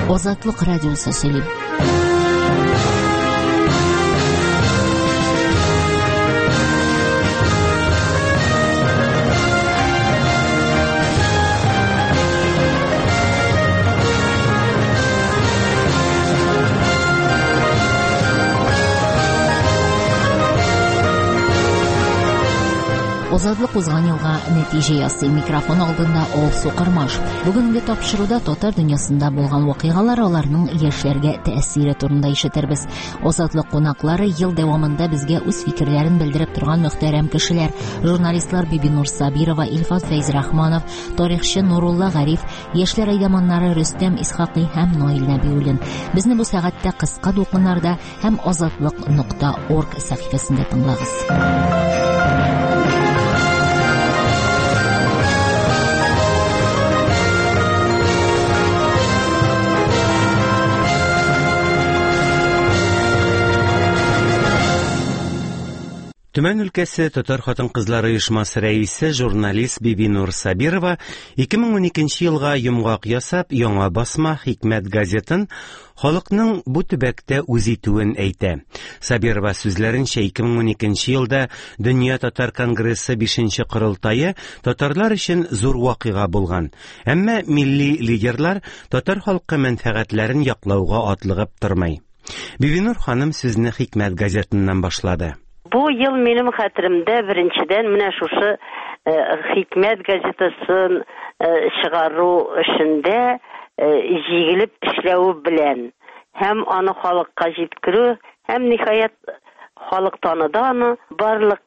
Азатлык радиосы сөйләп. Азатлык узган елга нәтиҗә ясый. Микрофон алдында Алсу Кармаш. Бүгенге тапшыруда татар дөньясында булган вакыйгалар, аларның яшьләргә тәэсире турында ишетербез. Азатлык кунаклары ел дәвамында безгә үз фикерләрен белдереп торган мөхтәрәм кешеләр: журналистлар Бибинур Сабирова, Илфат Фәйзрахманов, тарихчы Нурулла Гариф, яшьләр әйдәманнары Рөстәм Исхакый һәм Наил Нәбиуллин. Безне бу сәгатьтә кыска дулкыннарда һәм азатлык.org сәхифәсендә тыңлагыз. Төмән өлкәсе татар хатын-кызлары оешмасы рәисе журналист Бибинур Сабирова 2012 елга йомгак ясап, яңа басма Хикмәт газетын халыкның бу төбәктә үз итүен әйтә. Сабирова сүзләренчә 2012 елда Дөнья татар конгрессы 5нче корылтайы татарлар өчен зур вакыйга булган. Әмма милли лидерлар татар халкы мәнфәгатьләрен яклауга атлыгып тормый. Бибинур ханым сүзне Хикмәт газетыннан башлады. Бу ел минем хәтеремдә беренчедән менә шушы Хикмәт газетасын чыгару эшендә җигелеп эшләү белән һәм аны халыкка җиткерү һәм ниһаять халык таныды аны, барлык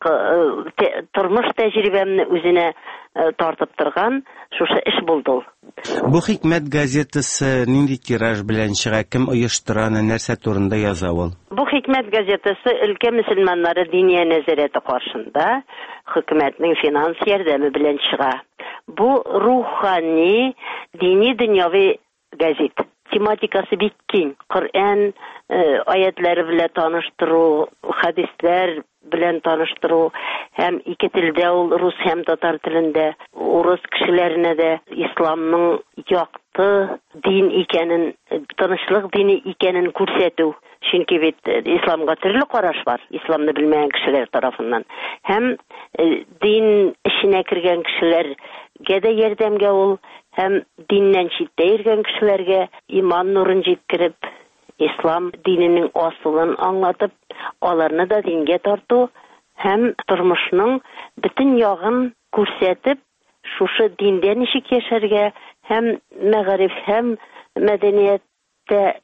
тормыш тәҗрибәмне үзенә тартып торган шушы эш булды. Бу Хикмәт газетасы нинди тираж белән чыга, кем оештыра, нәрсә турында яза ул? Бу Хикмәт газетасы өлкә мөселманнары дини нәзарәте каршында хөкүмәтнең финанс ярдәме белән чыга. Бу рухани, дини дөньяви газет. Тематикасы бик киң. Коръән аятлары белән таныштыру, хадисләр белән таныштыру һәм ике телдә ул, рус һәм татар телендә, урыс кешеләренә дә исламның якты дин икәнен, тынычлык дине икәнен күрсәтү. Чөнки бит исламга төрле караш бар, исламны белмәгән кешеләр тарафыннан. Һәм дин эченә кергән кешеләргә дә ярдәмгә ул, һәм диннән читтә йөргән кешеләргә иман нурын җиткереп, ислам диненең асылын аңлатып, аларны да дингә тарту һәм тормышның бөтен ягын күрсәтеп, шушы диндә ничек яшәргә һәм мәгариф һәм мәдәнияттә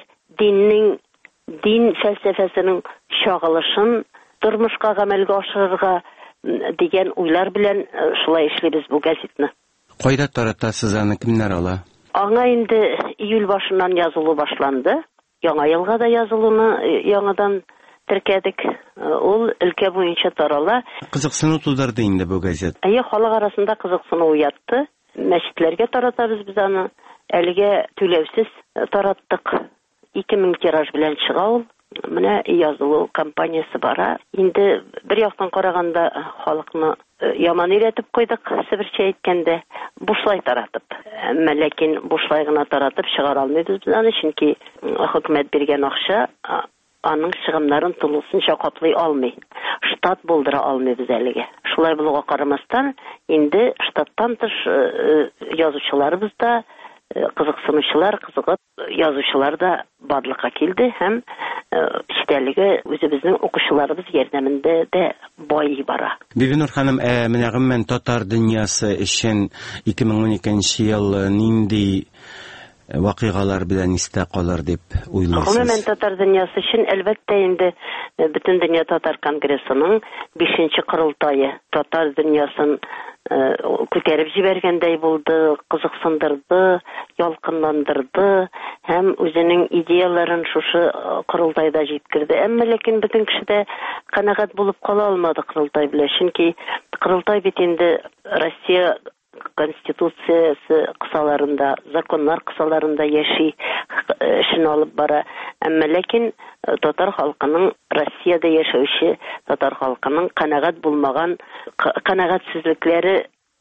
дин фәлсәфәсенең чагылышын тормышка гамәлгә ашырырга дигән уйлар белән шулай эшлибез бу газетны. Кайда таратасыз аны, кемнәр ала? Аңа инде июль башыннан язылу башланды. Яңа елга да язылуны яңадан теркәдек. Ул өлкә буенча тарала. Кызыксыну тудырды инде бу газет. Халык арасында кызыксыну уятты. Мәчетләргә таратабыз без аны. Әлегә түләүсез тараттык. 2000 тираж белән чыга ул. Менә язылу кампаниясе бара. Инде бер яктан караганда халыкны яман өйрәтеп куйдык, себерчә әйткәндә, бушлай таратып. Әмма ләкин бушлай гына таратып чыгара алмыйбыз без аны, чөнки хөкүмәт биргән акча аның чыгымнарын тулысынча каплый алмый. Штат булдыра алмыйбыз әлегә. Шулай булуга карамастан, инде штаттан тыш язучыларыбыз да, кызыксынучылар, кызыгып язучылар да барлыкка килде һәм эчтәлеге үзебезнең укучыларыбыз ярдәмендә дә бай бара. Бибинур ханым, менә гомумән татар дөньясы өчен 2012 ел нинди вакыйгалар белән истә калыр дип уйлыйсыз? Гомумән татар дөньясы өчен әлбәттә инде бөтен дөнья татар конгрессының 5нче корылтайы татар дөньясын күтәреп җибәргәндәй булды, кызыксындырды, ялкынландырды һәм үзенең идеяларын шушы корылтайда җиткерде. Әмма ләкин бөтен кеше дә канәгать булып кала алмады корылтай белән, чөнки корылтай бит инде Россия конституциясы кысаларында, законнар кысаларында яши, эшен алып бара. Әмма ләкин татар халкының, Россиядә яшәүче татар халкының канәгать булмаган, канәгатьсезлекләре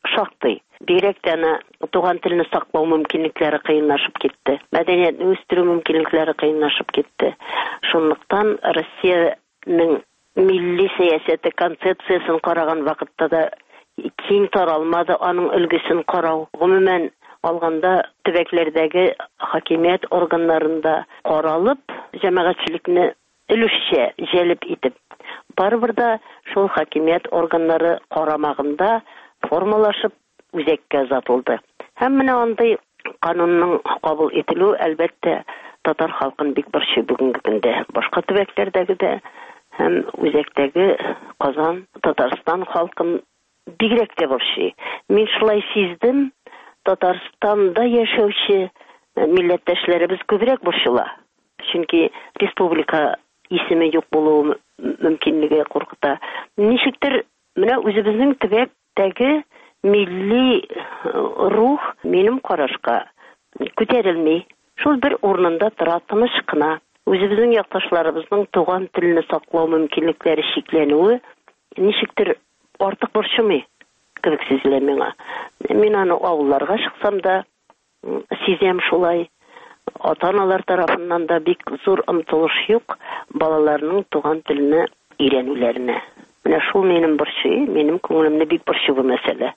шактый. Бигрәк тә туган телне саклау мөмкинлекләре кыенлашып китте. Мәдәниятне үстерү мөмкинлекләре кыенлашып китте. Шунлыктан Россиянең милли сәясәте концепциясын караган вакытта да киң таралмады, аның өлгесен карау. Гомумән алганда төбәкләрдәге хакимият органнарында каралып, җәмәгатьчелекне өлешчә җәлеп итеп, барыбер да шул хакимият органнары карамагында формалашып үзәккә озатылды. Һәм менә андый канунның кабул ителү әлбәттә татар халкын бик борчый бүгенге көндә. Башка төбәкләрдәге дә һәм үзәктәге Казан, Татарстан халкын бигрәк тә борчый. Мин шулай сиздем, Татарстанда яшәүче милләттәшләребез күбрәк борчыла. Чөнки республика исеме юк булуы мөмкинлеге куркыта. Ничектер менә үзебезнең төбәктәге милли рух минем карашка күтәрелми. Шул бер урынында тора, тыныч кына. Үзебезнең якташларыбызның туган телне саклау мөмкинлекләре шикләнүе ничектер артык борчымый кебек сизелә миңа. Мин аны авылларга чыксам да сизәм шулай. Ата-аналар тарафыннан да бик зур омтылыш юк балаларның туган телене өйрәнүләренә. Менә шул минем борчый, минем күңелемне бик борчый бу мәсьәлә.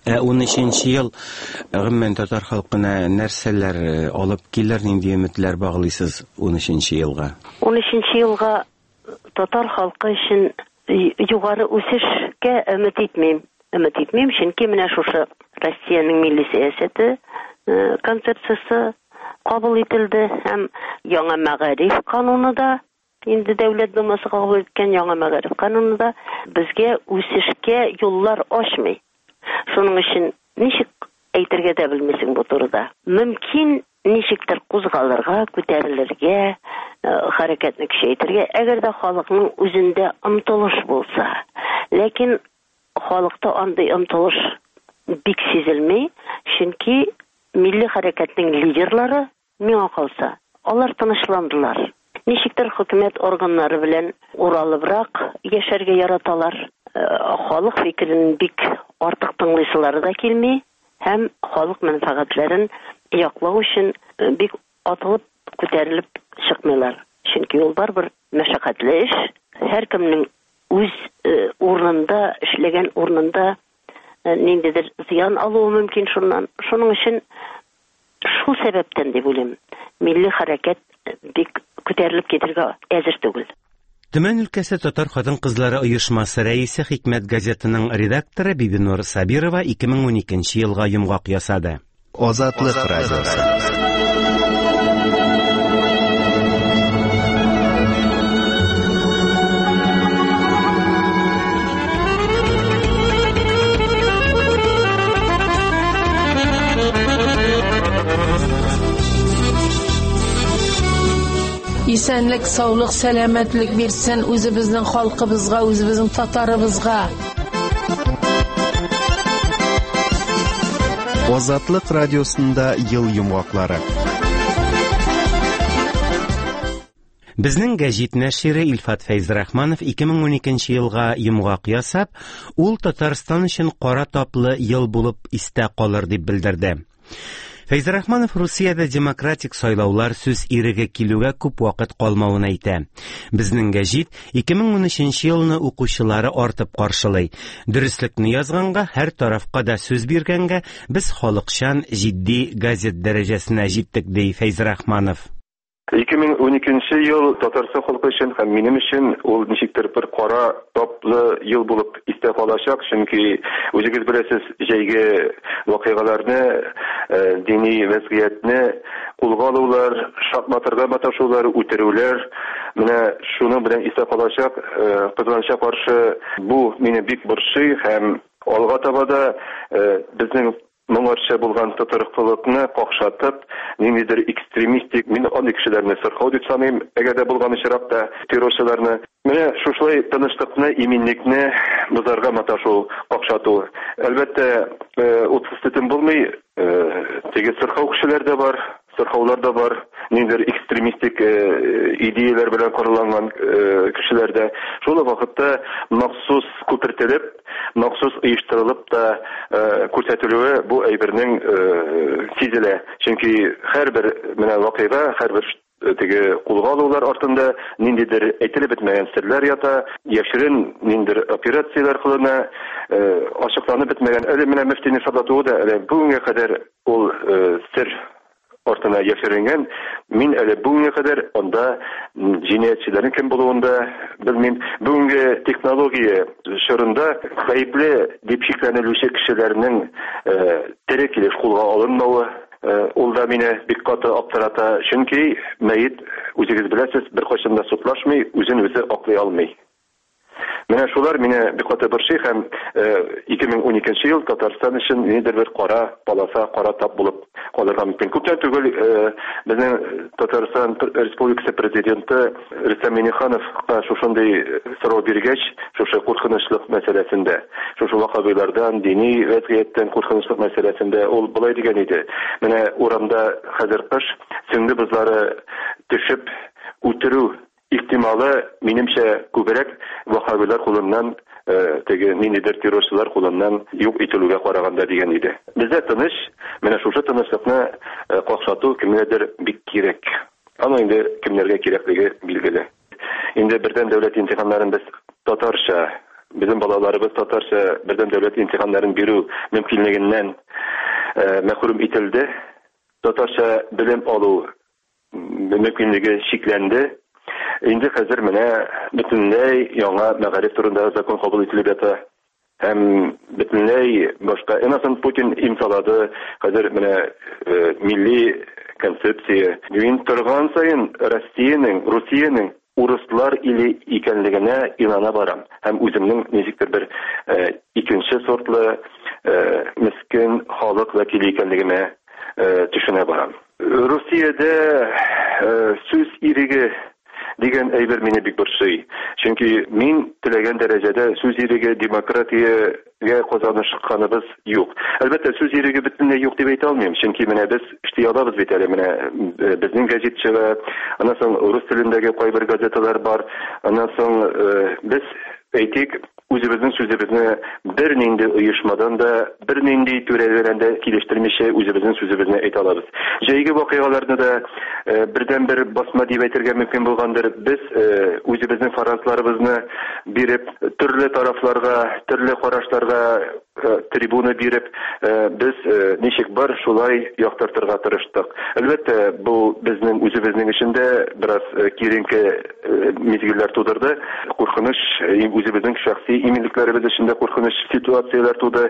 13 ел гомумән татар халкына нәрсәләр алып килер, нинди өметләр баглыйсыз 13 елга? 13 елга татар халкы өчен югары үсешкә өмет итмим. Чөнки менә шушы Россиянең милли сәясәте концепциясе кабул ителде һәм яңа мәгариф кануны да, инде дәүләт думасы кабул иткән яңа мәгариф кануны да безгә үсешкә юллар ачмый. Шуның өчен ничек әйтергә дә белмисең бу турыда. Мөмкин ничектер кузгалырга, күтәрелергә, хәрәкәтне көчәйтергә, әгәр дә халыкның үзендә омтылыш булса. Ләкин халыкта андый омтылыш бик сизелми, чөнки милли хәрәкәтнең лидерлары миңа калса, алар тынычландылар. Ничектер хөкүмәт органнары белән уралыбрак яшәргә яраталар. Халык фикерен бик артык тыңлыйсылары да килми һәм халык мәнфәгатьләрен яклау өчен бик атылып күтәрелеп чыкмыйлар. Чөнки ул барбер мәшәкатьле эш, һәркемнең үз урынында эшләгән урынында ниндидер зыян алуы мөмкин шуннан. Шуның өчен шул сәбәптән дип уйлыйм, милли хәрәкәт бик күтәрелеп китәргә әзер түгел. Төмән өлкәсе татар хатын-кызлары оешмасы рәисе Хикмәт газетының редакторы Бибинур Сабирова 2012 елга йомгак ясады. Азатлык радиосы. Исәнлек, саулык, сәламәтлек бирсен үзебезнең халкыбызга, үзебезнең татарыбызга. Азатлык радиосында ел йомгаклары. Безнең гәҗит нәшире Илфат Фәйзрахманов 2012 елга йомгак ясап, ул Татарстан өчен кара таплы ел булып истә калыр дип белдерде. Фәйзрахманов Русиядә демократик сайлаулар сүз иреге килүгә күп вакыт калмавын әйтә. Безнең гәҗит 2013 елны укучылары артып каршылый. Дөреслекне язганга, һәр тарафка да сүз биргәнгә, без халыкчан җитди газет дәрәҗәсенә җиттек, ди Фәйзрахманов. 2012 ел Татарстан халкы өчен һәм минем өчен ул ничектер бер кара таплы ел булып истә калачак, чөнки үзегез беләсез, җәйге вакыйгаларны, дини вазгыятьне кулга алулар, шатматырга маташулар, үтерүләр, менә шуның белән истә калачак. Кызганычка каршы бу мине бик борчый һәм алга таба да безнең моңарча булган татарлыкны какшатып, ниндидер экстремистик, мин аны кешеләрне сырхау дип саныйм, әгәр дә булган очракта террорчыларны. Менә шушлай тынычлыкны, иминлекне бозарга маташу, какшату. Әлбәттә, утсыз тетем булмый, теге сырхау кешеләр дә бар, сырхаулар да бар. ниндер экстремистик идеялар белән корылган кешеләрдә шул вакытта махсус күпертелеп, махсус оештырылып та күрсәтелүе бу әйбернең сизелә. Чөнки һәрбер менә вакыйга, һәрбер теге кулга алулар артында ниндидер әйтелеп бетмәгән серләр ята, яшерен ниндидер операциялар кылына, ачыкланып бетмәгән. Әле менә мөфтине шатлатуы да бүгенгә кадәр ул сер артына яшеренгән. Мин әле бүгенгә кадәр анда җинаятьчеләрнең кем булуын да белмим. Бүгенге технология шырында гаепле дип шикләнелүче кешеләрнең тере килеш кулга алынмавы ул да мине бик каты аптырата. Чөнки мәйет, үзегез беләсез, беркайчан да судлашмый, үзен үзе аклый алмый. Менә шулар мине бик каты борчый һәм 2012 ел Татарстан өчен нидер бер кара полоса, кара тап булып калырга мөмкин. Күптән түгел безнең Татарстан Республикасы президенты Рөстәм Миңнехановка шушындый сорау биргәч, шушы куркынычлык мәсьәләсендә, шушы вакыйгалардан, дини вазгыятьтән куркынычлык мәсьәләсендә ул булай дигән иде. Менә урамда хәзер кыш, сеңде бызлары төшеп үтерү ихтималы минемчә күбрәк вахабилар кулыннан, теге ниндидер террорчылар кулыннан юк ителүгә караганда дигән иде. Бездә тыныч, менә шушы тынычлыкны какшату кемнедер бик кирәк. Аны инде кемнәргә кирәклеге билгеле. Инде бердәм дәүләт имтиханнарын без татарча, безнең балаларыбыз татарча бердәм дәүләт имтиханнарын бирү мөмкинлегеннән мәхрүм ителде. Татарча белем алу мөмкинлеге шикләнде. Инде хәзер менә бөтенләй яңа мәгариф турында закон кабул ителеп ята. Һәм бөтенләй башка. Энасан Путин имзалады. Хәзер менә милли концепция. Мин торган сайын Русиянең урыслар иле икәнлегенә инана барам. Һәм үземнең ничектер бер икенче сортлы мискин халык вәкиле икәнлегемә төшенә барам. Русиядә сүз иреге дигән әйбер мине бик борчый. Чөнки мин теләгән дәрәҗәдә сүз иреге, демократиягә казаныш чыкканыбыз юк. Әлбәттә, сүз иреге бөтенләй юк дип әйтә алмыйм. Чөнки менә без эшли алабыз бит әле. Менә безнең газет чыга, аннан соң рус телендәге кайбер газеталар бар. Аннан соң без әйтик, үзебезнең сүзебезне бернинди оешмадан да, бернинди түрәләрдән дә килештермичә үзебезнең сүзебезне әйтә алабыз. Җәйге вакыйгаларны да бердән-бер басма дип әйтергә мөмкин булгандыр. Без үзебезнең фаразларыбызны биреп, төрле тарафларга, төрле карашларга трибуна биреп, без ничек бар шулай яктыртырга тырыштык. Әлбәттә, бу безнең үзебезнең эчендә бераз киренке мизгилләр тудырды. Куркыныч, үзебезнең шәхси иминлекләребез эчендә куркыныч ситуацияләр туды.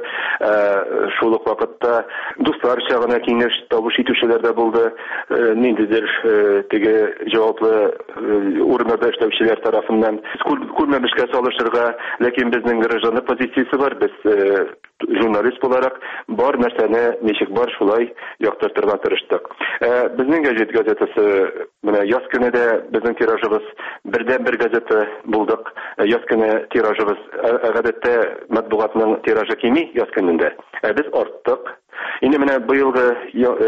Шул ук вакытта дусларча гына киңәш табыш итүчеләр дә булды. Ниндидер теге җаваплы урыннарда эшләүчеләр тарафыннан күрмәмешкә салышырга, ләкин безнең гражданлы позициясе бар. Без журналист буларак бар нәрсәне ничек бар шулай яктыртырга тырыштык. Безнең газетасы менә яз көнендә безнең тиражыбыз бердән-бер газета булдык. Яз көне тиражыбыз гадәттә матбугатның тиражы кими яз көнендә. Без арттык. Инде менә быелгы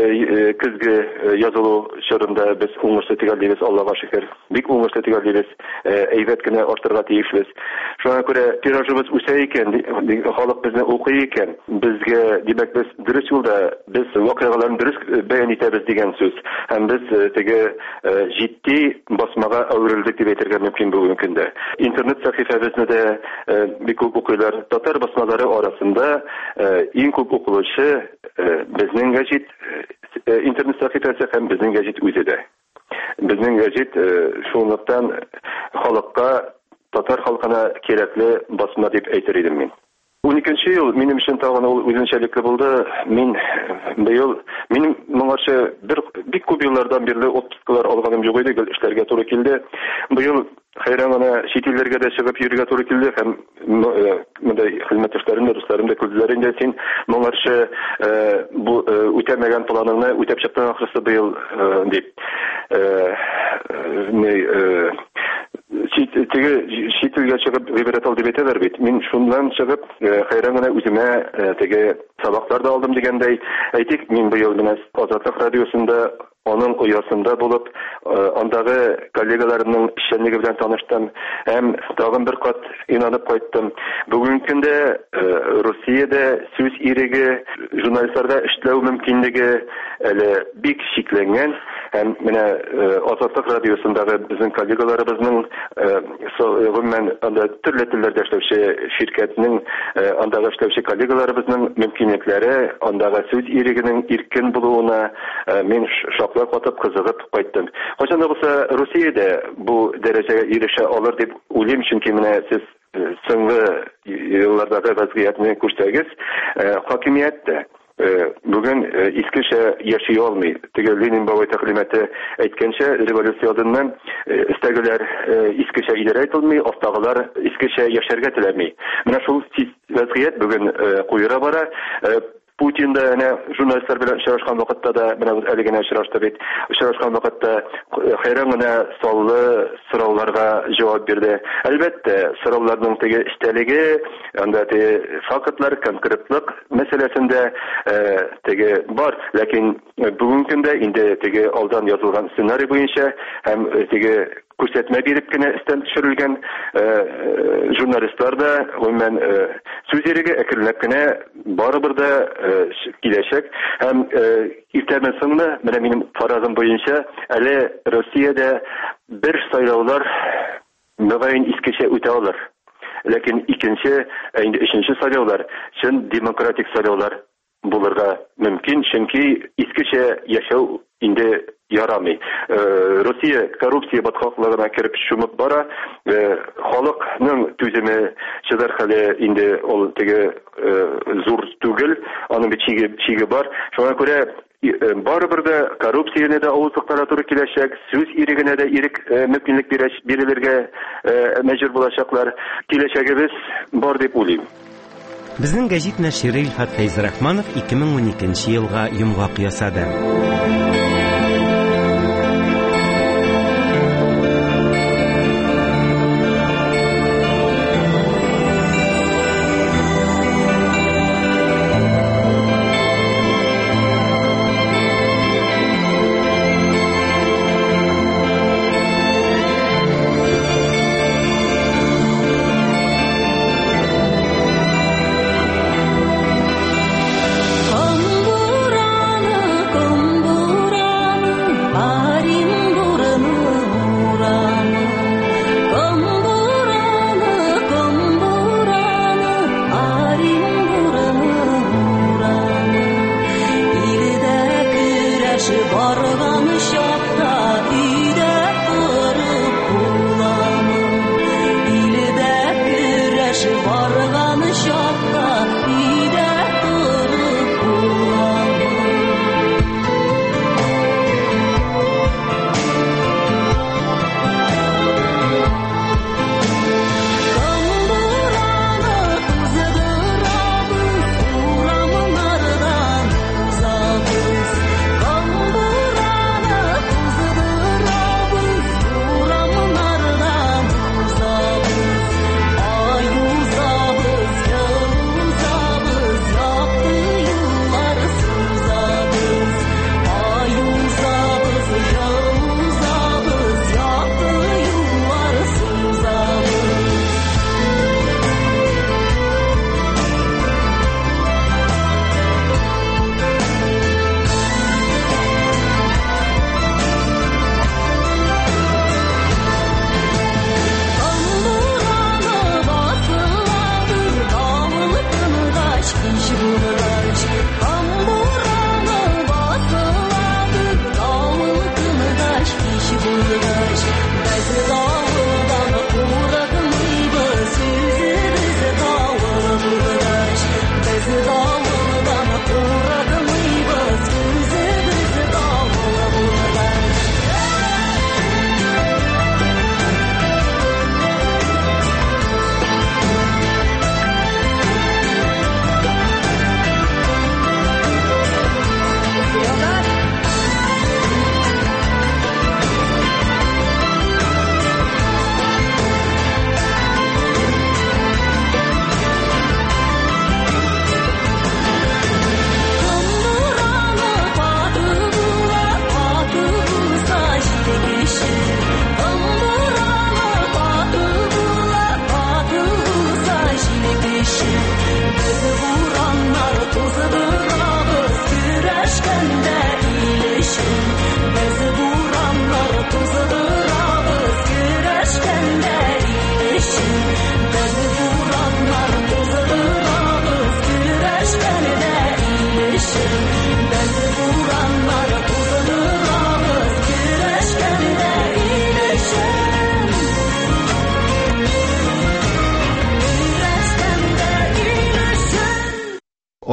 көзге язылу чорында без уңышлы тигәлбез, Аллага шөкер. Бик уңышлы тигәлбез. Әйбәт кенә артырга тиешбез. Шуңа күрә тиражыбыз үсә икән, халык безне укый икән. Безгә, димәк, без дөрес юлда, без вакыйгаларны дөрес бәян итәбез дигән сүз. Һәм без теге җитди басмага әверелдек дип әйтергә мөмкин бүгенге көндә. Интернет сәхифәбезне дә бик күп укыйлар. Татар басмалары арасында иң күп укылучы безнең гәҗит интернет сәхифәсе һәм безнең гәҗит үзе дә. Безнең гәҗит шунлыктан халыкка, татар халкына кирәкле басма дип әйтер идем мин. 12 ел минем өчен тагын ул үзенчәлекле булды. Минем моңарчы бик күп еллардан бирле отпускалар алганым юк иде, эшләргә туры килде. Быел хәйран гына чит илләргә дә чыгып йөрергә туры килде һәм мондай хезмәттәшләрем дә, дусларым да күрделәр инде, син моңарчы бу үтәмәгән планыңны үтәп чыктың ахрысы быел дип. Шитилгә чыгып гыйбрәт ал дип әйтәләр бит. Мин шуннан чыгып, хәйран гына үземә теге сабаклар да алдым дигәндәй, әйтик, мин быел менә Азатлык радиосында аның оясында булып, андагы коллегаларымның эшчәнлеге белән таныштым, һәм тагын бер кат инанып кайттым. Бүгенге көндә Россиядә сүз иреге, журналистларда эшләү мөмкинлеге әле бик шикләнгән. Һәм менә Азатлык радиосындагы безнең коллегаларыбызның гомумән анда төрле телләрдә эшләүче ширкәтнең андагы эшләүче коллегаларыбызның мөмкинлекләре, андагы сүз ирегенең иркен булуына мин шаклап катып кызыгып кайттым. Кайчан да булса Россиядә бу дәрәҗәгә ирешә алыр дип уйлыйм, чөнки менә сез соңгы еллардагы вазгыятьне күрсәгез, хакимияттә бүген искечә яши алмый. Теге Ленин бабай тәкълиматы әйткәнчә, революция алдыннан истәгеләр искечә идәрә ителми, астагылар искечә яшәргә теләми. Менә шул вазгыять бүген куера бара. Путин да журналистлар белән очрашкан вакытта да, менә әле генә очрашты бит. Очрашкан вакытта хәйран гына саллы сорауларга җавап бирде. Әлбәттә, сорауларның теге истәлеге, анда теге фактлар, конкретлык мәсьәләсендә теге бар, ләкин бүгенге көндә инде теге алдан язылган сценарий буенча һәм теге күрсәтмә биреп кенә истән төшерелгән журналистлар да гомумән сүз иреге әкренләп кенә барыбер да киләчәк. Һәм иртәдән соңны, менә минем фаразым буенча, әле Россиядә бер сайлаулар мөгаен искечә үтә алыр. Ләкин икенче, инде өченче сайлаулар чын демократик сайлаулар булырга мөмкин, чөнки искечә яшәү инде ярамый. Россия коррупция баткаклыгына кирип чумып бара. Халыкның түземе чыдар хәле инде ул теге зур түгел, аның бит чиге бар. Шуңа күрә барыбер дә коррупцияне дә авызлыктара туры киләчәк, сүз ирегенә дә ирек мөмкинлек бирелергә мәҗбүр булачаклар. Киләчәгебез бар дип уйлыйм. Безнең гәҗит нәшире Илфат Фәйзрахманов 2012 елга йомгак ясады.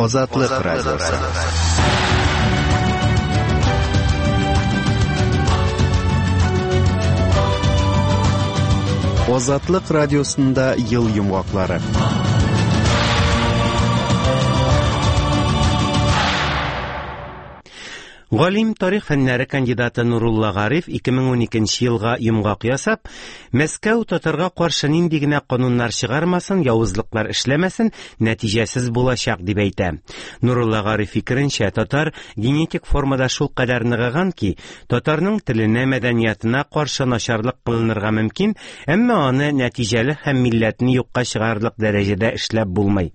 Азатлык радиосы. Азатлык радиосында ел йомгаклары. Галим тарих фәннәре кандидаты Нурулла Гариф 2012 елга йомгак ясап, Мәскәү татарга каршы нинди генә кануннар чыгармасын, явызлыклар эшләмәсен, нәтиҗәсез булачак дип әйтә. Нурулла Гариф фикеренчә, татар генетик формада шул кадәр ныгыган ки, татарның теленә, мәдәниятына каршы начарлык кылынырга мөмкин, әмма аны нәтиҗәле һәм милләтне юкка чыгарлык дәрәҗәдә эшләп булмый.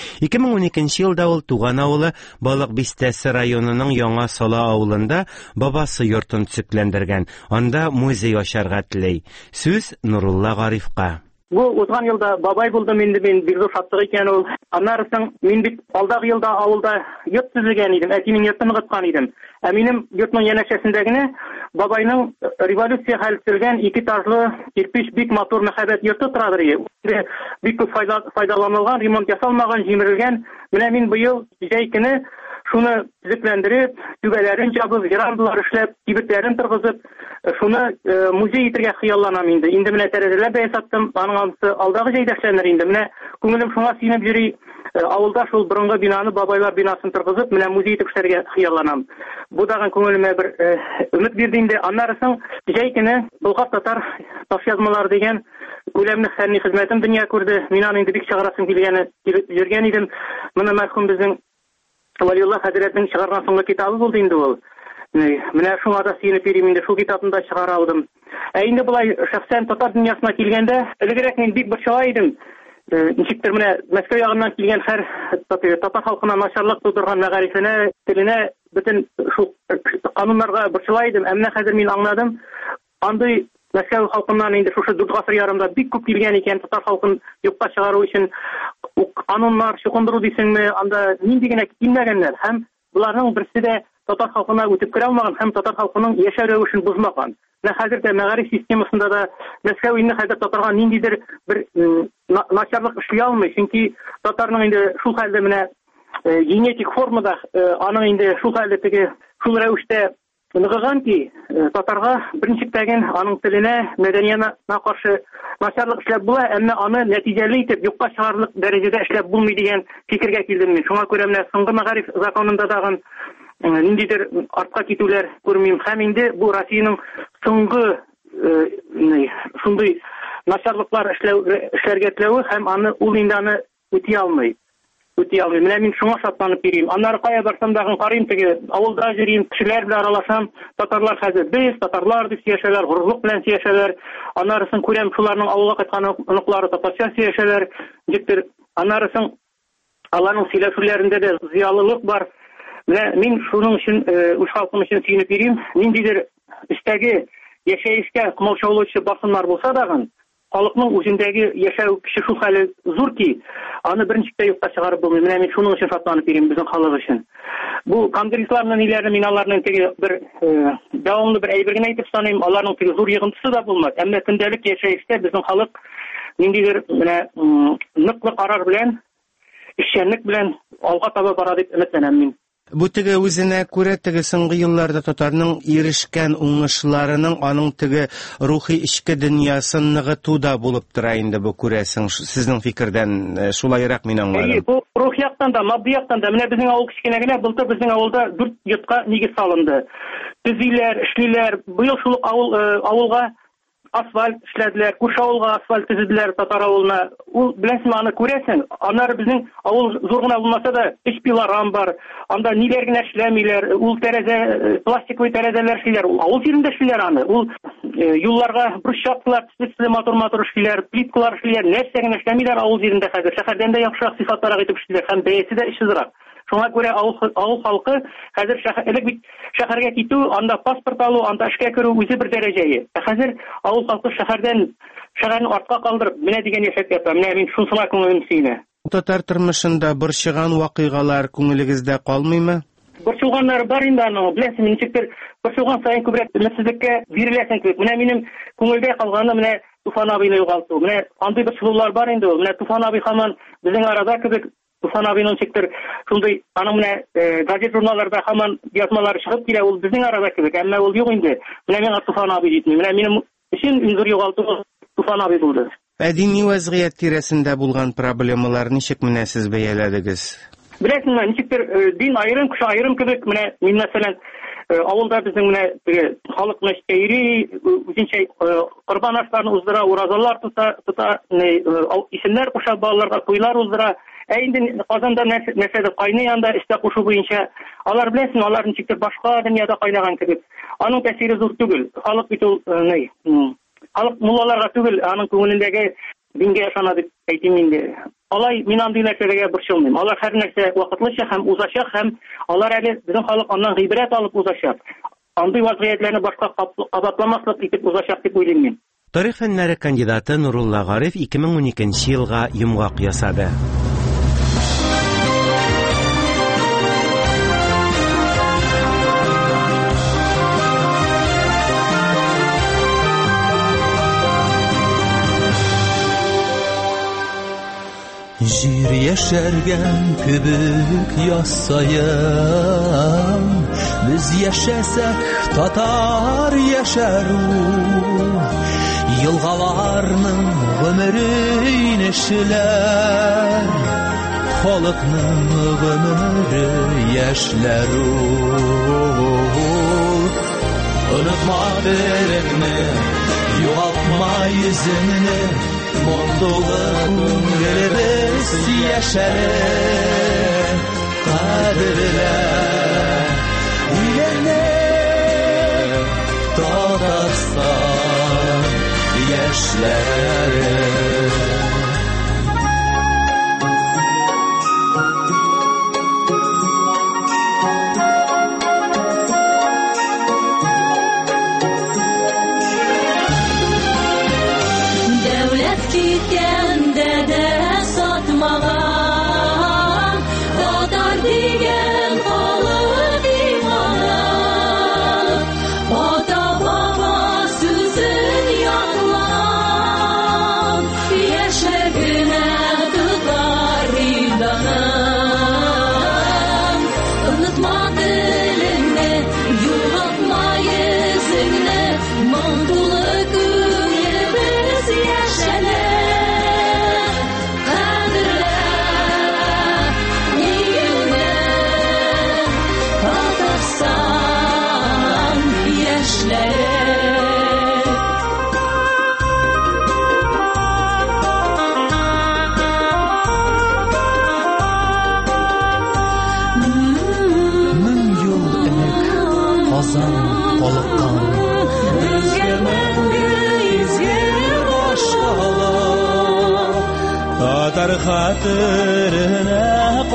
2012 елда ул туган авылы Балык Бистәсе районының Яңа Сала авылында бабасы йортын төзекләндергән. Анда музей ачарга теләй. Сүз Нурулла Гарифка. Бу узган елда бабай булдым инде мен, бик зур шатлык икән ул. Аннарысын мин бит алдагы елда авылда йорт төзегән идем, әтинең йортын ныгыткан идем. Ә минем йортның янәшәсендә генә бабайның революция хәл ителгән 2 этажлы кирпич бик матур мәхәббәт йорты торадыр. Бик күп файдаланылган, ремонт ясалмаган, җимерелгән. Менә мин быел җәй көне шуны төзекләндереп, түбәләрен җабып, верандалар эшләп, кибетләрен торгызып, шуны музей итәргә хыялланам инде. Инде менә тәрәзәләр дә ясаттым, аның анысы алдагы җәйдә эшләнер инде. Менә күңелем шуңа сөенеп йөри. Авылда шул борынгы бинаны, бабайлар бинасын торгызып, менә музей итеп эшләргә хыялланам. Бу дагы күңелемә бер өмет бирде инде. Аннарысын җәй көне Болгар татар таш язмалары дигән күләмле фәнни хезмәтем дөнья күрде. Мин аны инде бик чыгарасым килгән йөргән идем. Моны мәрхүм безнең Валиулла хәзрәтнең чыгарган соңгы китабы булды инде ул. Менә шуңа да сөенеп йөрим инде, шул китапны да чыгара алдым. Ә инде болай шәхсән татар дөньясына килгәндә, элегрәк мин бик борчыла идем. Ничектер менә Мәскәү ягыннан килгән һәр татар халкына начарлык тудырган мәгарифенә, теленә, бөтен шул кануннарга борчыла идем. Әмма хәзер мин аңладым, андый Мәскәү халкыннан инде шушы 4 гасыр ярымда бик күп килгән икән, татар халкын юкка чыгару өчен кануннар чукындыру дисеңме, анда нинди генә килмәгәннәр. Һәм буларның берсе дә татар халкына үтеп керә алмаган, һәм татар халкының яшәү рәвешен бозмаган. Менә хәзер дә мәгариф системасында да Мәскәү инде хәзер татарга ниндидер бер начарлык эшли алмый, чөнки татарның инде шул хәлдә менә генетик формада аның инде шул хәлдә теге шул рәвештә ныгыган ки, татарга беренчектәген аның теленә, мәдәниятына каршы начарлык эшләп була, әмма аны нәтиҗәле итеп юкка чыгарлык дәрәҗәдә эшләп булмый дигән фикергә килдем мин. Шуңа күрә менә соңгы мәгариф законында дагы ниндидер артка китүләр күрмим. Һәм инде бу Россиянең соңгы шундый начарлыклар эшләргә теләве һәм аны ул инде аны үти алмый. Менә мин шуңа шатланып йөрим. Аннары кая барсам да карыйм, теге авылда йөрим, кешеләр белән аралашам. Татарлар хәзер без, татарлар дип сөйләшәләр, горурлык белән сөйләшәләр. Аннарысын күрәм, шуларның авылга кайткан оныклары татарча сөйләшәләр. Җиктер, аннарысын аларның сөйләшүләрендә дә зыялылык бар. Менә мин шуның өчен үз халкым өчен сөенеп йөрим. Ниндидер истәге яшәешкә кымылчаулычы басымнар булса дагы, халыкның үзендәге яшәү кеше шул хәле зур ки, аны беренчектә юкка чыгарып булмый. Менә мин шуның өчен шатланып йөрим, безнең халык өчен. Бу конгрессларның ниләрне мин аларның теге бер дәвамлы бер әйбер генә әйтеп саныйм, аларның теге зур йыгынтысы да булмады. Әмма көндәлек яшәешкә безнең халык ниндидер менә ныклы карар белән, эшчәнлек белән алга таба бара дип өметләнәм мин. Бу теге үзенә күрә теге соңгы елларда татарның ирешкән уңышларының аның теге рухи ичке дөньясын ныгытуда булып тора инде бу, күрәсең, сезнең фикердән шулайрак мин аңладым. Бу рух яктан да, матди яктан да, менә безнең авыл кичкенә генә, былтыр безнең авылда 4 йортка нигез салынды. Төзиләр, эшлиләр. Быел шул авылга асфальт эшләделәр, күрше авылга асфальт төзеделәр татар авылына. Ул беләсеңме, аны күрәсең, аннары безнең авыл зур гына булмаса да, 3 пилорам бар. Анда ниләр генә эшләмиләр, ул тәрәзә, пластиковый тәрәзәләр эшлиләр, ул авыл җирендә эшлиләр аны. Ул юлларга брусчаткалар, матур эшлиләр, плиткалар эшлиләр, нәрсә генә эшләмиләр авыл җирендә хәзер. Шәһәрдән дә яхшырак сыйфатларга итеп эшлиләр, һәм бәясе дә ишезрак. Шуңа күрә авыл халкы хәзер элек бит шәһәргә китү, анда паспорт алу, анда эшкә керү үзе бер дәрәҗәе. Хәзер авыл халкы шәһәрне артка калдырып, менә дигән яшәп ята. Менә мин шунсына күңелем сөенә. Татар тормышында борчыган вакыйгалар күңелегездә калмыймы? Борчылганнар бар инде аның, беләсең, ничектер борчылган саен күбрәк мәсьәләгә биреләсең кебек. Менә минем күңелдә калганы менә Туфан абыйны югалту. Менә андый борчылулар бар инде ул. Менә Туфан абый һаман безнең арада кебек Туфан абыйның чиктер шундый аның менә газет журналларда һаман язмалары чыгып килә, ул безнең арада кебек, әмма ул юк инде. Менә миңа Туфан абый җитми. Менә минем өчен зур югалту Туфан абый булды. Дини вазгыять тирәсендә булган проблемалар ничек менә сез бәяләдегез? Беләсеңме, ничектер дин айрым, кеше айрым кебек, менә мин мәсәлән авылда безнең менә халык мәчеткә йөри, үзенчә корбан ашларны уздыра, уразалар тота, исемнәр куша, балаларга туйлар уздыра. Инде Казанда нәрсәдә кайный янда эштә кушу буенча, алар беләсең, алар ничектер башка дөньяда кайнаган кебек. Аның тәэсире зур түгел. Халык бит ул халык муллаларга түгел, аның күңелендәге дингә ышана дип әйтим инде. Алай мин андый нәрсәгә борчылмыйм. Алар һәр нәрсә вакытлыча һәм узачак, һәм алар әле безнең халык аннан гыйбрәт алып узачак. Андый вазгыятьләрне башка кабатламаслык итеп узачак дип уйлыйм мин. Тарих фәннәре кандидаты Нурулла Гариф 2012 елга йомгак ясады. Җир яшәргән кебек ясаям, без яшәсәк татар яшәрү, елгаларның гомерен эшләр, халыкның гомере яшьләрү. Онытма телеңне, югалтма йөзеңне, мондулы күңелебез яшәре, кадерлә илеңне, Татарстан яшьләре. Хатırına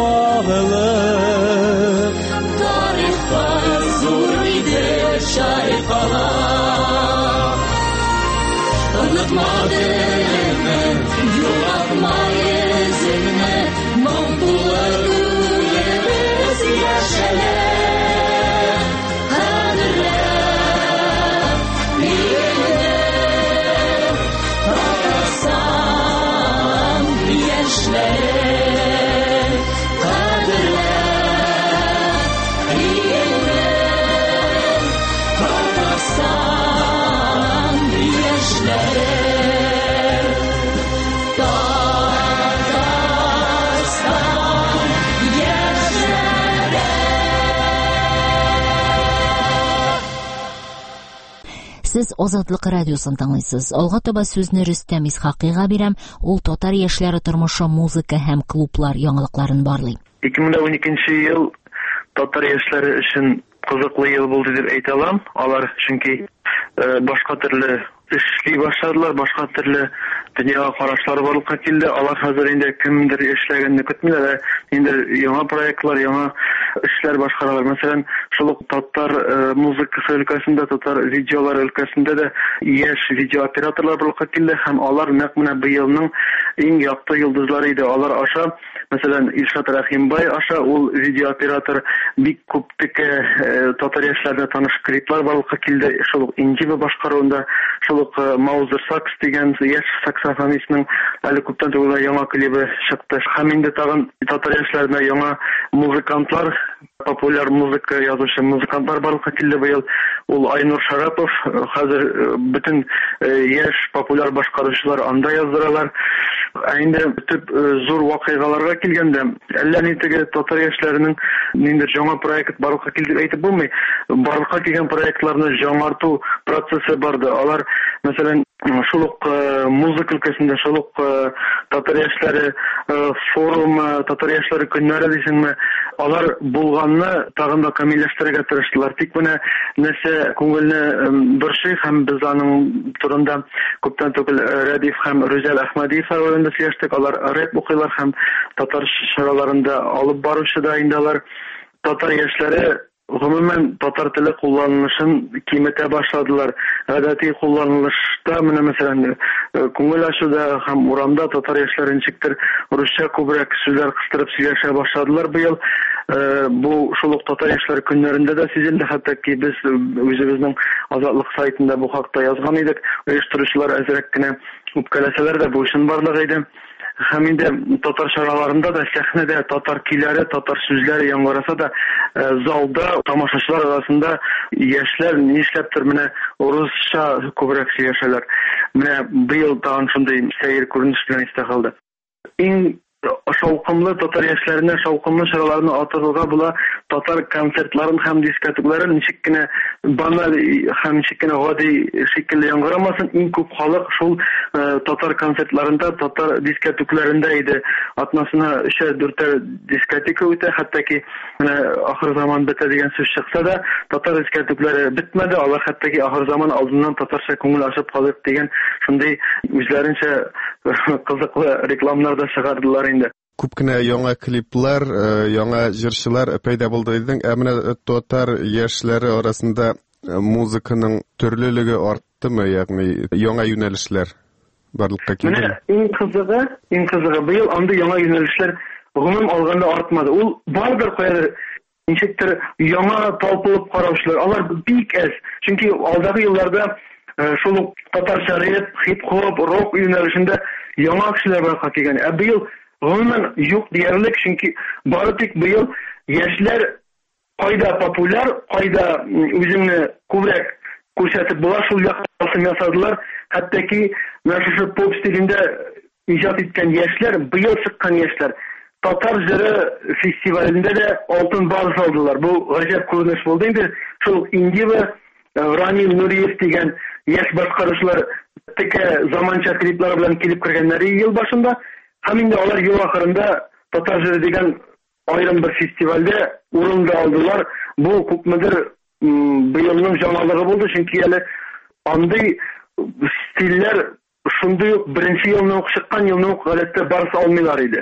kağılıp tarihta zor bir şaykalar, unutma dilini, yuvatma yüzünü, mutlularımız yaşayalım. Сез Азатлык радиосын тыңлыйсыз. Алга таба сүзне Рөстәм Исхакыйга бирәм. Ул татар яшьләре тормышы, музыка һәм клублар яңалыкларын барлый. 2012 ел татар яшьләре өчен кызыклы ел булды дип әйтә алам. Алар чөнки башка төрле эшли башладылар, башка төрле дөньяга карашлары барлыкка килде. Алар хәзер инде кемдер эшләгәнне көтмиләр, инде яңа проектлар, яңа эшләр башкаралар. Мәсәлән, шул татар музыкасы өлкәсендә, татар видеолар өлкәсендә дә яшь видео операторлар барлыкка килде һәм алар нәкъ менә быелның иң якты йолдызлары иде. Алар аша, мәсәлән, Илшат Рахимбай аша, ул видео оператор, бик күп татар яшьләренә таныш клиплар барлыкка килде. Шул Индиба башкаруында шул Маузер Сакс дигән яшь саксофонистның әле күптән түгел яңа клибы чыкты. Һәм инде тагын татар яшьләренә яңа музыкантлар, популяр музыка язучы музыкантлар барлыкка килде быел. Ул Айнур Шарапов, хәзер бөтен яшь популяр башкаручылар анда яздыралар. Инде төп зур вакыйгаларга килгәндә, әллә ни теге татар яшьләренең ниндидер яңа проект барлыкка килде дип әйтеп булмый. Барлыкка килгән проектларны яңарту процессы барды. Алар, мәсәлән, шул ук музыка өлкәсендә, шул ук татар яшьләре форумы, татар яшьләре көннәре дисеңме, алар булганны тагын да камилләштерергә тырыштылар. Тик менә нәрсә күңелне борчый һәм без аның турында күптән түгел Рәдиф һәм Рүзәл Әхмәдиев хәбәрендә сөйләштек. Алар рэп укыйлар һәм татар чараларында алып баручы да инде алар. Татар яшьләре гомумән татар теле кулланылышын киметә башладылар. Гадәти кулланылышта менә мәсәлән күңел ачуда һәм урамда татар яшьләре ничектер русча күбрәк сүзләр кыстырып сөйләшә башладылар быел. Бу шул ук татар яшьләре көннәрендә дә сизелде, хәтта ки без үзебезнең Азатлык сайтында бу хакта язган идек. Оештыручылар әзрәк кенә үпкәләсәләр дә бу эшен барлыгы иде. Һәм инде татар чараларында да сәхнәдә татар көйләре, татар сүзләре яңгыраса да залда тамашачылар арасында яшьләр нишләптер менә урысча күбрәк сөйләшәләр. Менә быел тагын шундый сәер күренеш белән истә калды. Иң шаукымлы татар яшьләренә шаукымлы чараларны атырга була татар концертларын һәм дискотекларын ничек кенә баналь һәм ничек кенә гади шикелле яңгырамасын, иң күп халык шул татар концертларында, татар дискотекларында иде. Атнасына 3-4 дискотека үтә, хәтта ки ахыр заман бетә дигән сүз чыкса да, татар дискотеклары бетмәде. Алар хәтта ки ахыр заман алдыннан татарча күңел ачып калык дигән шундый үзләренчә кызыклы рекламалар да чыгардылар инде. Күп кенә яңа клиплар, яңа җырчылар пәйда булды идең. Ә менә татар яшьләре арасында музыканың төрлелеге арттымы, ягъни яңа юнәлешләр барлыкка килде? Менә иң кызыгы быел андый яңа юнәлешләр гомум алганда артмады. Ул бардыр каядыр ничектер яңа талпылып караучылар. Алар бик әз. Чөнки алдагы елларда шул татарча рэп, хип-хоп, рок юнәлешендә яңа кешеләр барлыкка килгән. Ә быел гомумән юк диярлек, чөнки бары тик быел яшьләр кайда популяр, кайда үзеңне күбрәк күрсәтеп була, шул яктан ясадылар. Хәтта ки менә шушы поп стилендә иҗат иткән яшьләр, быел чыккан яшьләр татар җыры фестивалендә дә алтын бал салдылар. Бу гаҗәп күренеш булды инде. Шул Индива, Рамил Нуриев дигән яшь башкаручылар теке заманча клиплар белән килеп кергәннәр ел башында. Һәм инде алар ел ахырында татар җыры дигән аерым бер фестивальдә урын да алдылар. Бу күпмедер быелның жаңалыгы булды, чөнки әле андый стильләр шундый ук беренче елның ук чыккан елның ук гадәттә барысы алмыйлар иде.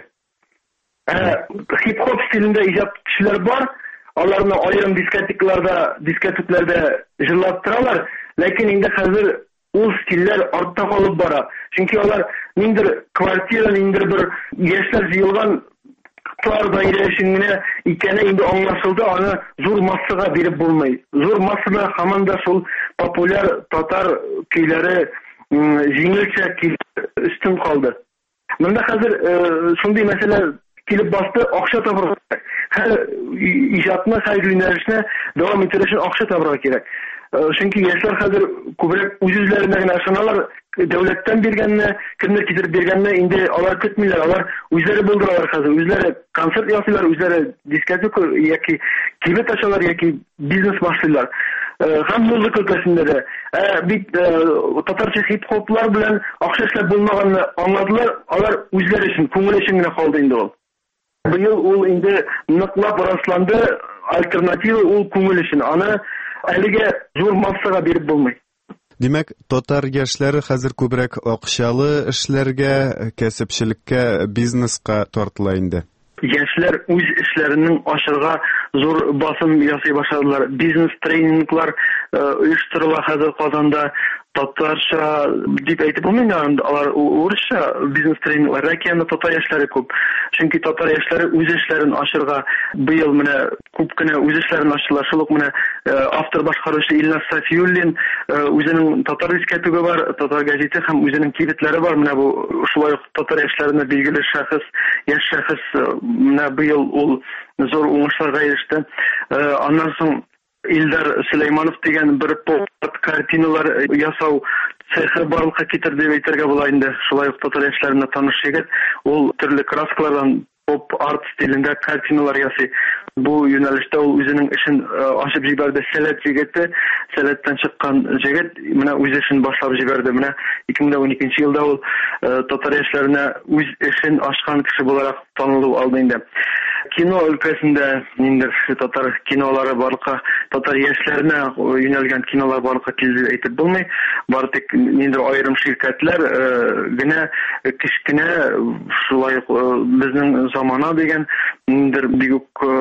Хип-хоп стилендә иҗат кешеләр бар, аларны аерым дискотекларда җырлап торалар, ләкин инде хәзер ул стильләр артта калып бара. Чөнки алар ниндидер квартира, ниндидер бер яшьләр җыелган клар даирәсендә икәне инде аңлашылды, аны зур массага биреп булмый. Зур массада һаман да шул популяр татар көйләре җиңелчә үстен калды. Монда хәзер шундый мәсьәлә килеп басты, акча табырга кирәк. Һәр иҗатны, һәр юнәлешне дәвам иттерү өчен акча табырга кирәк. Чөнки яшьләр хәзер күбрәк үз-үзләренә генә ышаналар. Дәүләттән биргәнне, кемдер китереп биргәнне инде алар көтмиләр. Алар үзләре булдыралар хәзер. Үзләре концерт ясыйлар, үзләре дискотека яки кибет ачалар яки бизнес башлыйлар. Һәм музыка өлкәсендә дә. Бит татарча хип-хоплар белән акча эшләп булмаганны аңладылар. Алар үзләре өчен, күңел өчен генә калды инде ул. Быел ул инде ныклап расланды, альтернатива ул күңел өчен. Аны әлегә зур массага биреп булмый. Димәк, татар яшьләре хәзер күбрәк акчалы эшләргә, кәсепчелеккә, бизнеска тартыла инде. Яшьләр үз эшләренең ачырга зур басым ясый башладылар. Бизнес тренинглар оештырыла хәзер Казанда. Tatarcha deyip aytып булмый, алар урысча бизнес тренинглар, ләкин татар яшьләре күп. Чөнки татар яшьләре үз эшләрен ачырга быел менә күп кенә үз эшләрен ачтылар. Шул ук менә автор башкаручы Илназ Сафиуллин үзенең татар искәтүге бар, татар газеты һәм үзенең кибетләре бар. Менә бу шулай ук татар яшьләренә билгеле шәхес, яшь шәхес менә быел ул зур уңышларга иреште. Аннан соң Илдар Сөләйманов дигән бер поп картиналар ясау цехы барлыкка китерде дип әйтергә була инде. Шулай ук татар яшьләренә таныш егет, ул төрле краскалардан поп арт стилендә картиналар ясый. Бу юнәлештә ул үзенең эшен ачып җибәрде. Сәләт җегете, сәләттән чыккан җегет менә үз эшен башлап җибәрде. Менә 2012 елда ул татар яшьләренә үз эшен ачкан кеше буларак танылу алды инде. Кино өлкәсендә инде татар кинолары барлыкка, татар яшьләренә юнәлгән кинолар барлыкка килде әйтеп булмый. Бары тик инде аерым ширкәтләр генә кичкенә шулай безнең замана дигән инде бик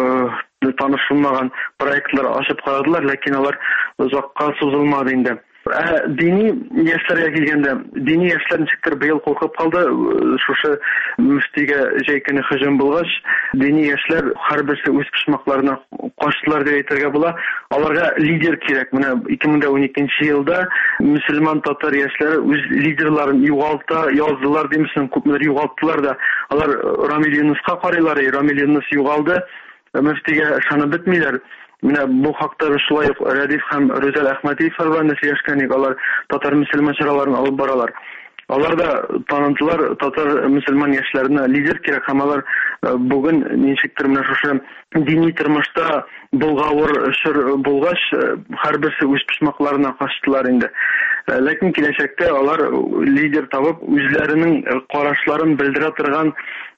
танышылмаган проектлар ачып карадылар, ләкин алар озакка сузылмады инде. Дини яшьләргә килгәндә, дини яшьләр ничектер быел куркып калды. Шушы мөфтигә җәйкене һөҗүм булгач, дини яшьләр һәрберсе үз пишмакларына каштылар дип әйтергә була. Аларга лидер кирәк. Менә 2012 елда мөселман татар яшьләре үз лидерларын югалта, яздылар димсең, күпләр югалттылар да. Алар Рамил Юнуска карыйлар, Рамил Юнус югалды. Мөфтигә ышанып бетмиләр. Менә бу хакта шулай ук Радиф һәм Рүзәл Әхмәтиевләр белән сөйләшкән, алар татар мөселман чараларын алып баралар. Алар да танытылар, татар мөселман яшьләренә лидер кирәк, һәм алар бүген ничектер менә шушы дини тормышта булгавыр шыр булгач, һәрберсе үз пишмакларына каштылар инде. Ләкин киләчәктә алар лидер табып, үзләренең карашларын белдерә торган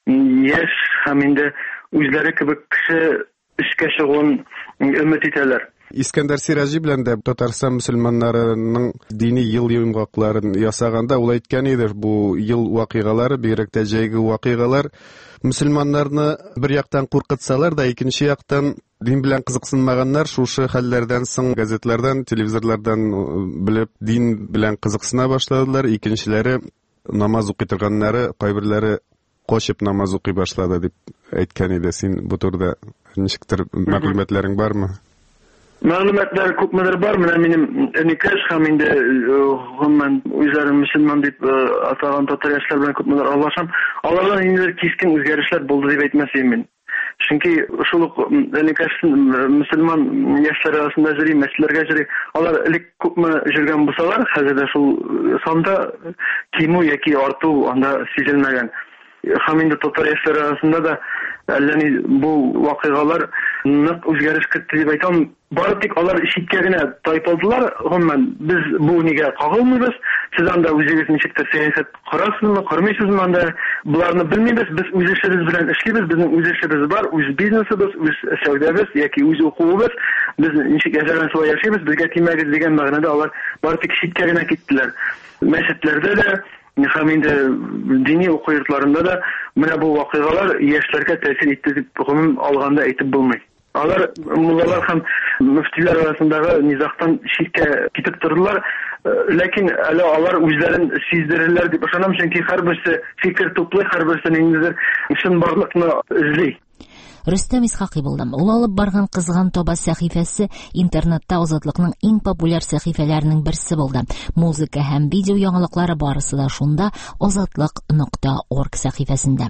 яшь һәм инде үзләре кебек кеше эшкә чыгуын өмет итәләр. Искәндәр Сиражи белән дә Татарстан мөселманнарының дини ел йомгакларын ясаганда ул әйткән иде, бу ел вакыйгалары, бигрәк тә җәйге вакыйгалар мөселманнарны бер яктан куркытсалар да, икенче яктан дин белән кызыксынмаганнар шушы хәлләрдән соң газетлардан, телевизорлардан белеп дин белән кызыксына башладылар. Икенчеләре намаз укый торганнары, кайберләре кочып намаз укый башлады дип әйткән иде. Син бу турыда ничектер мәгълүматларың бармы? Мәгълүматлар күпмедер бар. Менә минем Никаш һәм инде гомумән үзләрен мөселман дип атаган татар яшьләр белән күпмедер аңлашам. Алардан инде кискен үзгәрешләр булды дип әйтмәсем мин. Чөнки шул ук Никашның мөселман яшьләр арасында җыри, мәсьәләләргә җыри. Алар элек күпме җөргән булсалар, хәзердә шул санда кимү яки арту анда сизелмәгән. Һәм инде татар яшьләре арасында да әллә ни бу вакыйгалар нык үзгәреш кертте дип әйтәм. Бары тик алар читкә генә тайпылдылар. Гомумән без бу нигә кагылмыйбыз. Сез анда үзегез ничектер сәясәт карасызмы, кармыйсызмы анда? Буларны белмибез. Без үз эшебез белән эшлибез. Безнең үз эшебез бар, үз бизнесыбыз, үз сәүдәбез яки үз укуыбыз. Без ничек яшәгән шулай яшибез. Безгә тимәгез дигән мәгънәдә алар бары тик читкә генә киттеләр. Мәчетләрдә дә һәм инде дини уку йортларында да менә бу вакыйгалар яшьләргә тәэсир итте дип гомум алганда әйтеп булмый. Алар муллалар һәм мөфтиләр арасындагы низахтан читкә китеп тордылар, ләкин әле алар үзләрен сиздерерләр дип ышанам, чөнки һәрберсе фикер туплый, һәрберсе ниндидер шын барлыкны эзли. Рөстәм Исхакый булдым. Ул алып барган Кызган Тоба сәхифәсе интернетта Азатлыкның иң популяр сәхифәләренең берсе булды. Музыка һәм видео яңалыклары барысы да шунда azatlык.org сәхифәсендә.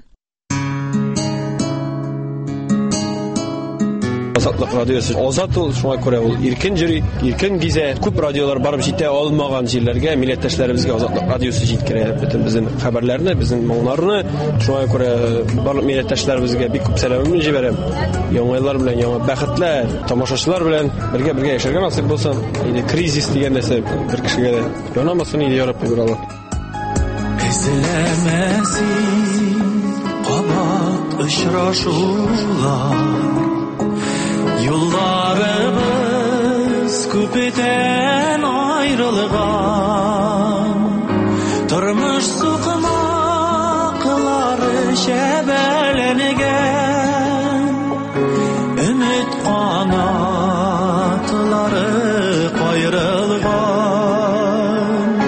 Азатлык радиосы азат ул, шуңа күрә ул иркен җыри, иркен гизә. Күп радиолар барып җитә алмаган җирләргә милләттәшләребезгә Азатлык радиосы җиткерә бөтен безнең хәбәрләрне, безнең моңнарны. Шуңа күрә барлык милләттәшләребезгә бик күп сәламымны җибәрәм. Яңа еллар белән, яңа бәхетләр, тамашачылар белән бергә яшәргә насыйп булсын. Инде кризис дигән нәрсә бер кешегә дә янамасын иде, ярап бир Алла. Эзләмәсин кабат очрашулар, Yollarımız küpeden ayrılgan, Tırmış sıkmakları şebelenigen, Ümit kanatları kayrılgan.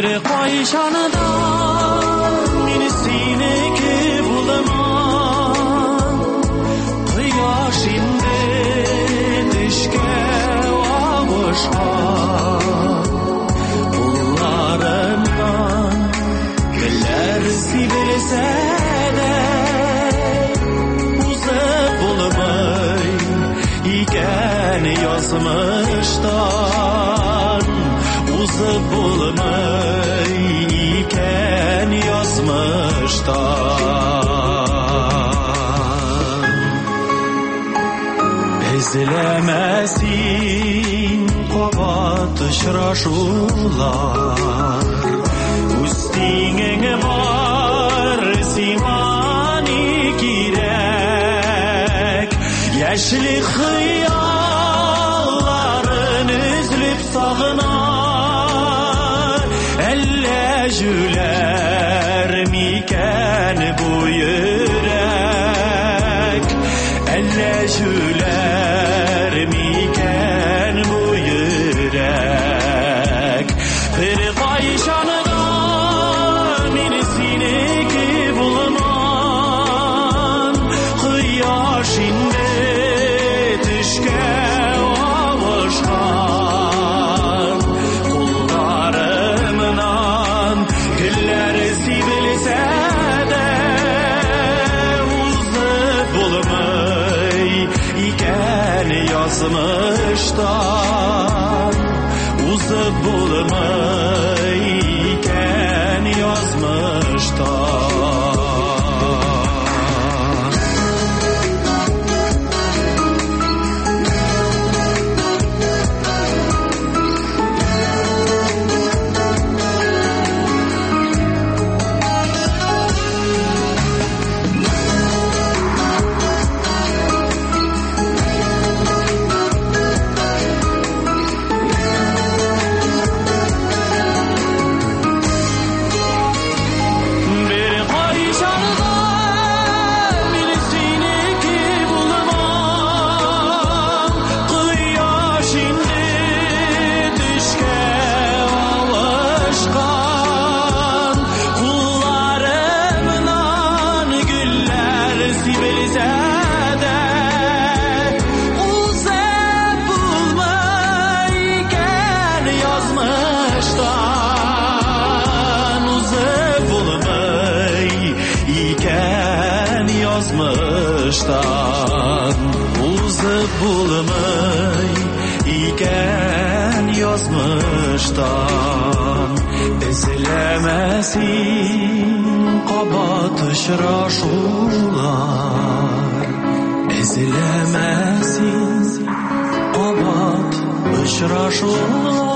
bir kayşanıda meni seniki bulaman Kıyaş indi düşke avuşkan Kullarımdan güller sivilse de Uzak bulmay iken yazmıştan Uzak bulmay iken yazmıştan Ezilemesin kavat şıraşular Üstüne var simani girek Yaşlı hıyalların üzülüp sağınar Elle jüler miken bu yürek Elle jüler miken bu yürek Bir kayşanıda meni seniki bulaman Kıyaş indi düşke avuşkan Kullarımdan güller sivilse de Uzak bulmay iken yazmıştan Uzak bulmay iken yazmıştan Uzak bulmay iken yazmıştan Ezilemesin kabat şıraşular Ezilemesin kabat şıraşular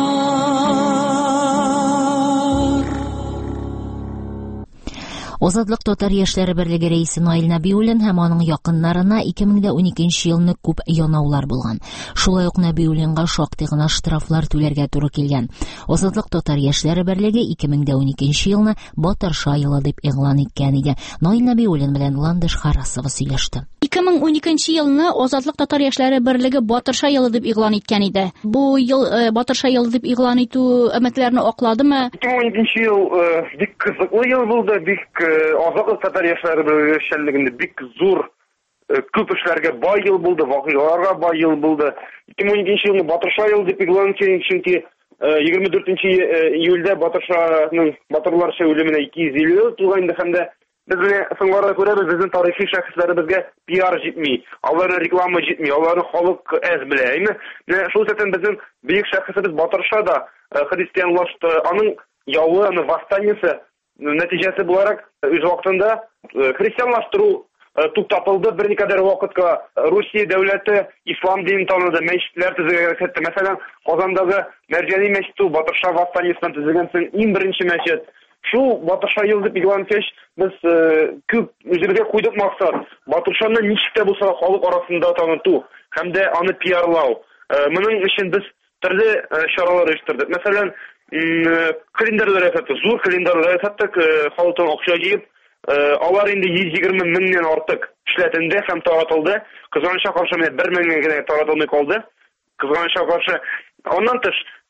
Озатлык татар яшьләре берлеге рәисе Наил Нәбиуллин һәм аның якыннарына 2012 елны күп янаулар булган. Шулай ук Нәбиуллинга шактый гына штрафлар түләргә туры килгән. Озатлык татар яшьләре берлеге 2012 елны Батырша елы дип игълан иткән иде. Наил Нәбиуллин белән Ландыш Харасова сөйләште. 2012 елны Озатлык татар яшьләре берлеге Батырша елы дип игълан иткән иде. Бу ел Батырша елы дип игълан итү өметләрне акладымы? 2012 ел бик кызыклы ел булды, бик Озатлык татар яшьләре эшчәнлегендә бик зур күп эшләргә бай ел булды, вакыйгаларга бай ел булды. 2012 елны Батырша елы дип игълан иткән, чөнки 24 июльдә Батыршаның батырларча үлеменә 250 ел тулган инде һәм дә безне соңгыда күрәбез, безнең тарихи шәхесләребезгә пиар җитми, аларның реклама җитми, аларны халык әз белә. Шул сәтен безнең бөек шәхесебез Батырша да христианлашты, аның явы, аның восстаниесе нәтиҗәсе буларак үз вакытында христианлаштыру туктатылды. Берникадәр вакытка Русия дәүләте ислам динен таныды, мәчетләр төзегән хәтта. Мәсәлән, Казандагы Мәрҗани мәчете Батырша восстаниесеннән төзегән иң беренче мәчет. Шул Батырша ел дип игълан иткәч, без күп үзебезгә куйдык максат. Батыршаны ничек тә булса халык арасында таныту һәм дә аны пиарлау. Моның өчен без төрле чаралар оештырдык. Мәсәлән, календарьлар ясаттык, зур календарьлар ясаттык, халыктан акча җыеп, алар инде 120 меңнән артык эшләтелде һәм таратылды. Кызганычка каршы 1 меңгә генә таратылмый калды. Кызганычка каршы. Аннан тыш,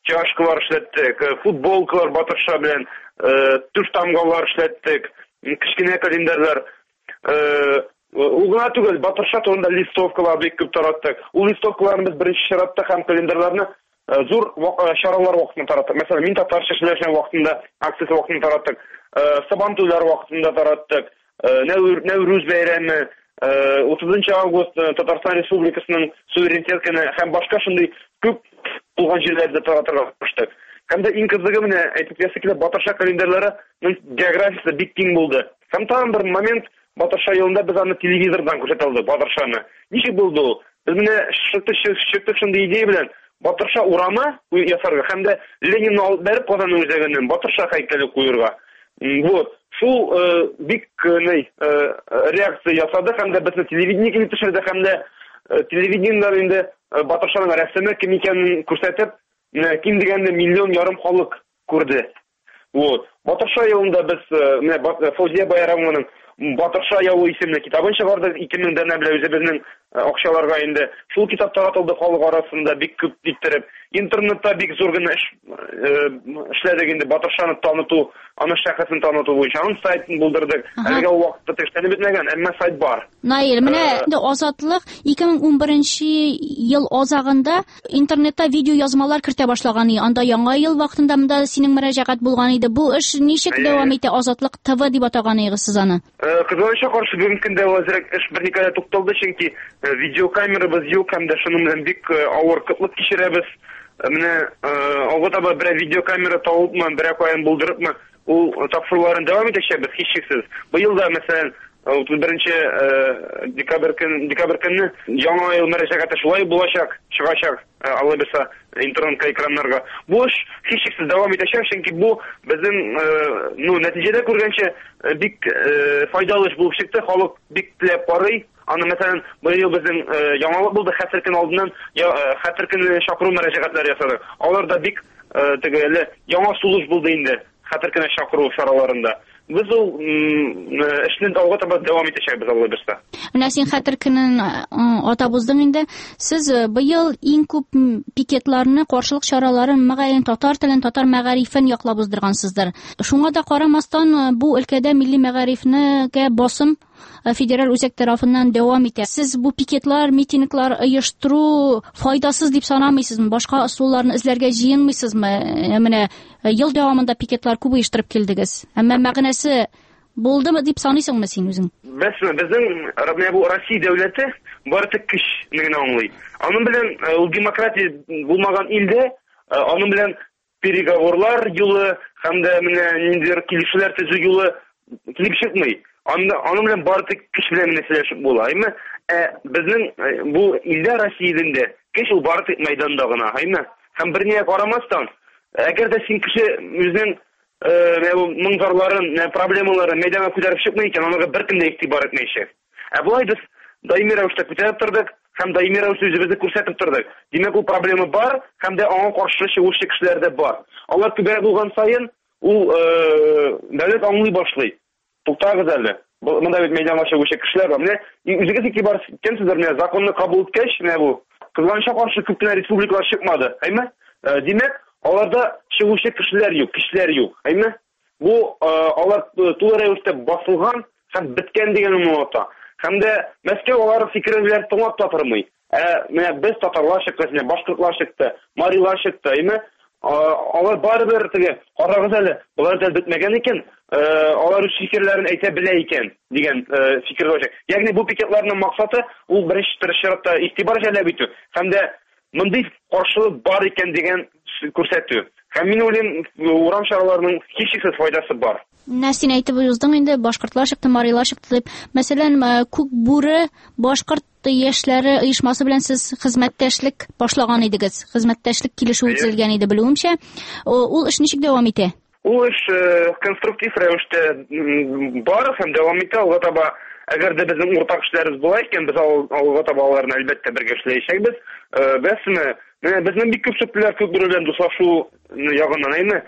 чашкалар эшләттек, футболкалар Батырша белән, түш тамгалар эшләттек, кечкенә календарлар. Ул гына түгел, Батырша турында листовкалар бик күп тараттык. Ул листовкаларны без беренче чиратта һәм календарларны зур чаралар вакытында тараттык. Мәсәлән, мин татарча эшләшкән вакытында, акция вакытында тараттык. Сабантуйлар вакытында тараттык. Нәүрүз бәйрәме, 30 август Татарстан Республикасының суверенитет көне һәм башка шундый күп булган җирләрдә таратырга куштык. Һәм дә иң кызыгы менә әйтеп ясый килә Батырша календарьләре географиясе бик киң булды. Һәм тагын бер момент Батырша елында без аны телевизордан күрсәтә алдык Батыршаны. Ничек булды ул? Без менә шыктык шундый идея белән Батырша урамы ясарга һәм дә Ленинны алып бәреп Казан үзәгеннән Батырша һәйкәле куярга. Вот. Шул бик реакция ясады һәм дә безне телевидение килеп төшерде һәм дә телевидениеләр инде Батыршаның рәсеме кем икәнен күрсәтеп, ким дигәндә 1,5 миллион халык күрде. Вот. Батырша елында без менә Фаузия Байрамованың Батырша явы исемле китабын чыгарды 2000 дәнә белән үзебезнең акчаларга инде. Шул китап таратылды халык арасында бик күп иттереп. Интернетта бик зур гына эшләдек инде Батыршаны таныту, аны шәхесен таныту буенча. Аның сайтын булдырдык. Әлегә вакытта тешкәне бетмәгән, әмма сайт бар. Наил, менә инде Азатлык 2011 ел азагында интернетта видео язмалар кертә башлаган иде. Анда яңа ел вакытында монда синең мөрәҗәгать булган иде. Бу эш ничек дәвам итә? Азатлык ТВ дип атаган идегез сез аны. Кызганычка каршы бүгенге көндә вазирәк эш берникадә тукталды, чөнки видеокамерабыз юк һәм дә шуның белән бик авыр кытлык кичерәбез. Менә алга таба бер видеокамера табылмы, бер кайын булдырыпмы, ул тапшыруларын дәвам итәчәкбез һичшиксез. Быел да мәсәлән 31 декабрь көнне яңа ел мөрәҗәгате шулай булачак, чыгачак, Алла белсә, интернет экраннарга. Бу эш һичшиксез дәвам итәчәк, чөнки бу безнең нәтиҗәдә күргәнчә бик файдалы эш булып чыкты, халык бик теләп карый. Аны мәсәлән, быел безнең яңалык булды, хәтер көн алдыннан хәтер көнне чакыру мөрәҗәгатләре ясадык. Алар да бик тегеле яңа сулыш булды инде хәтер көнне чакыру чараларында. Без ул эшне алга таба дәвам итәчәкбез Алла белсә. Менә син хәтер көнен атап уздың инде. Сез быел иң күп пикетларны, каршылык чараларын мәгәен татар телен, татар мәгарифен яклап уздыргансыздыр. Шуңа да карамастан бу өлкәдә милли мәгарифнегә басым федераль үзәк тарафыннан дәвам итә. Сез бу пикетлар, митинглар оештыру файдасыз дип санамыйсызмы? Башка ысулларны эзләргә җыенмыйсызмы? Менә ел дәвамында пикетлар күп оештырып килдегез. Әмма мәгънәсе булдымы дип саныйсыңмы син үзең? Безнең бу Россия дәүләте бары тик көчне аңлый. Аның белән ул демократия булмаган илдә, аның белән переговорлар юлы һәм дә менә ниндидер килешүләр төзү юлы килеп чыкмый. Аның белән бары тик көч белән сөйләшеп була. Әйме? Безнең бу илдә Россиядә көч ул бары тик мәйданда гына, әйме? Һәм бернигә карамастан, әгәр дә син кеше үзенең моңзарларын, проблемаларын мәйданга күтәреп чыкмый икән, аңа беркем дә игътибар итмәячәк. Булай без даими рәвештә күтәреп тордык һәм даими рәвештә үзебезне күрсәтеп тордык. Димәк, ул проблема бар һәм дә аңа каршы чыгучы кешеләр дә бар. Алар күбрәк булган саен, ул дәүләт аңлый башлый. Туктагыз әле. Монда бит мәйданга чыгучы кешеләр бар. Менә үзегез игътибар иткәнсездер, менә законны кабул иткәч, менә бу кызганычка каршы күп кенә республикалар чыкмады. Әйме? Димәк, аларда чыгучы кешеләр юк, әйме? Бу алар тулы рәвештә басылган һәм биткән дигән уңайта. Һәм дә Мәскәү алар фикерләрен тыңлап та тормый. Менә без татарлар чыкты, башкортлар чыкты, марилар чыкты, әйме? Алар барыбер теге карагыз әле, булар да бетмәгән икән, алар үз фикерләрен әйтә белә икән дигән фикер бар. Ягъни бу пикетларның максаты ул беренче чиратта игътибар җәлеп итү һәм дә мондый каршылык бар икән дигән күрсәтү. Һәм мин уйлыйм, урам чараларының һичшиксез файдасы бар. Син әйтеп уздың инде, башкортлар чыкты, марилар чыкты дип. Мәсәлән, Күк бүре башкорт яшьләре оешмасы белән сез хезмәттәшлек башлаган идегез. Хезмәттәшлек килешү төзелгән иде, белүемчә. Ул эш ничек дәвам итә? Ул эш конструктив рәвештә бар һәм дәвам итә. Алга таба, әгәр дә безнең уртак эшләребез була икән, без алга таба аларны әлбәттә бергә эшләячәкбез. Бәсме, безнең бик күп сүпләр күп белән дуслашу ягыннан, әйме?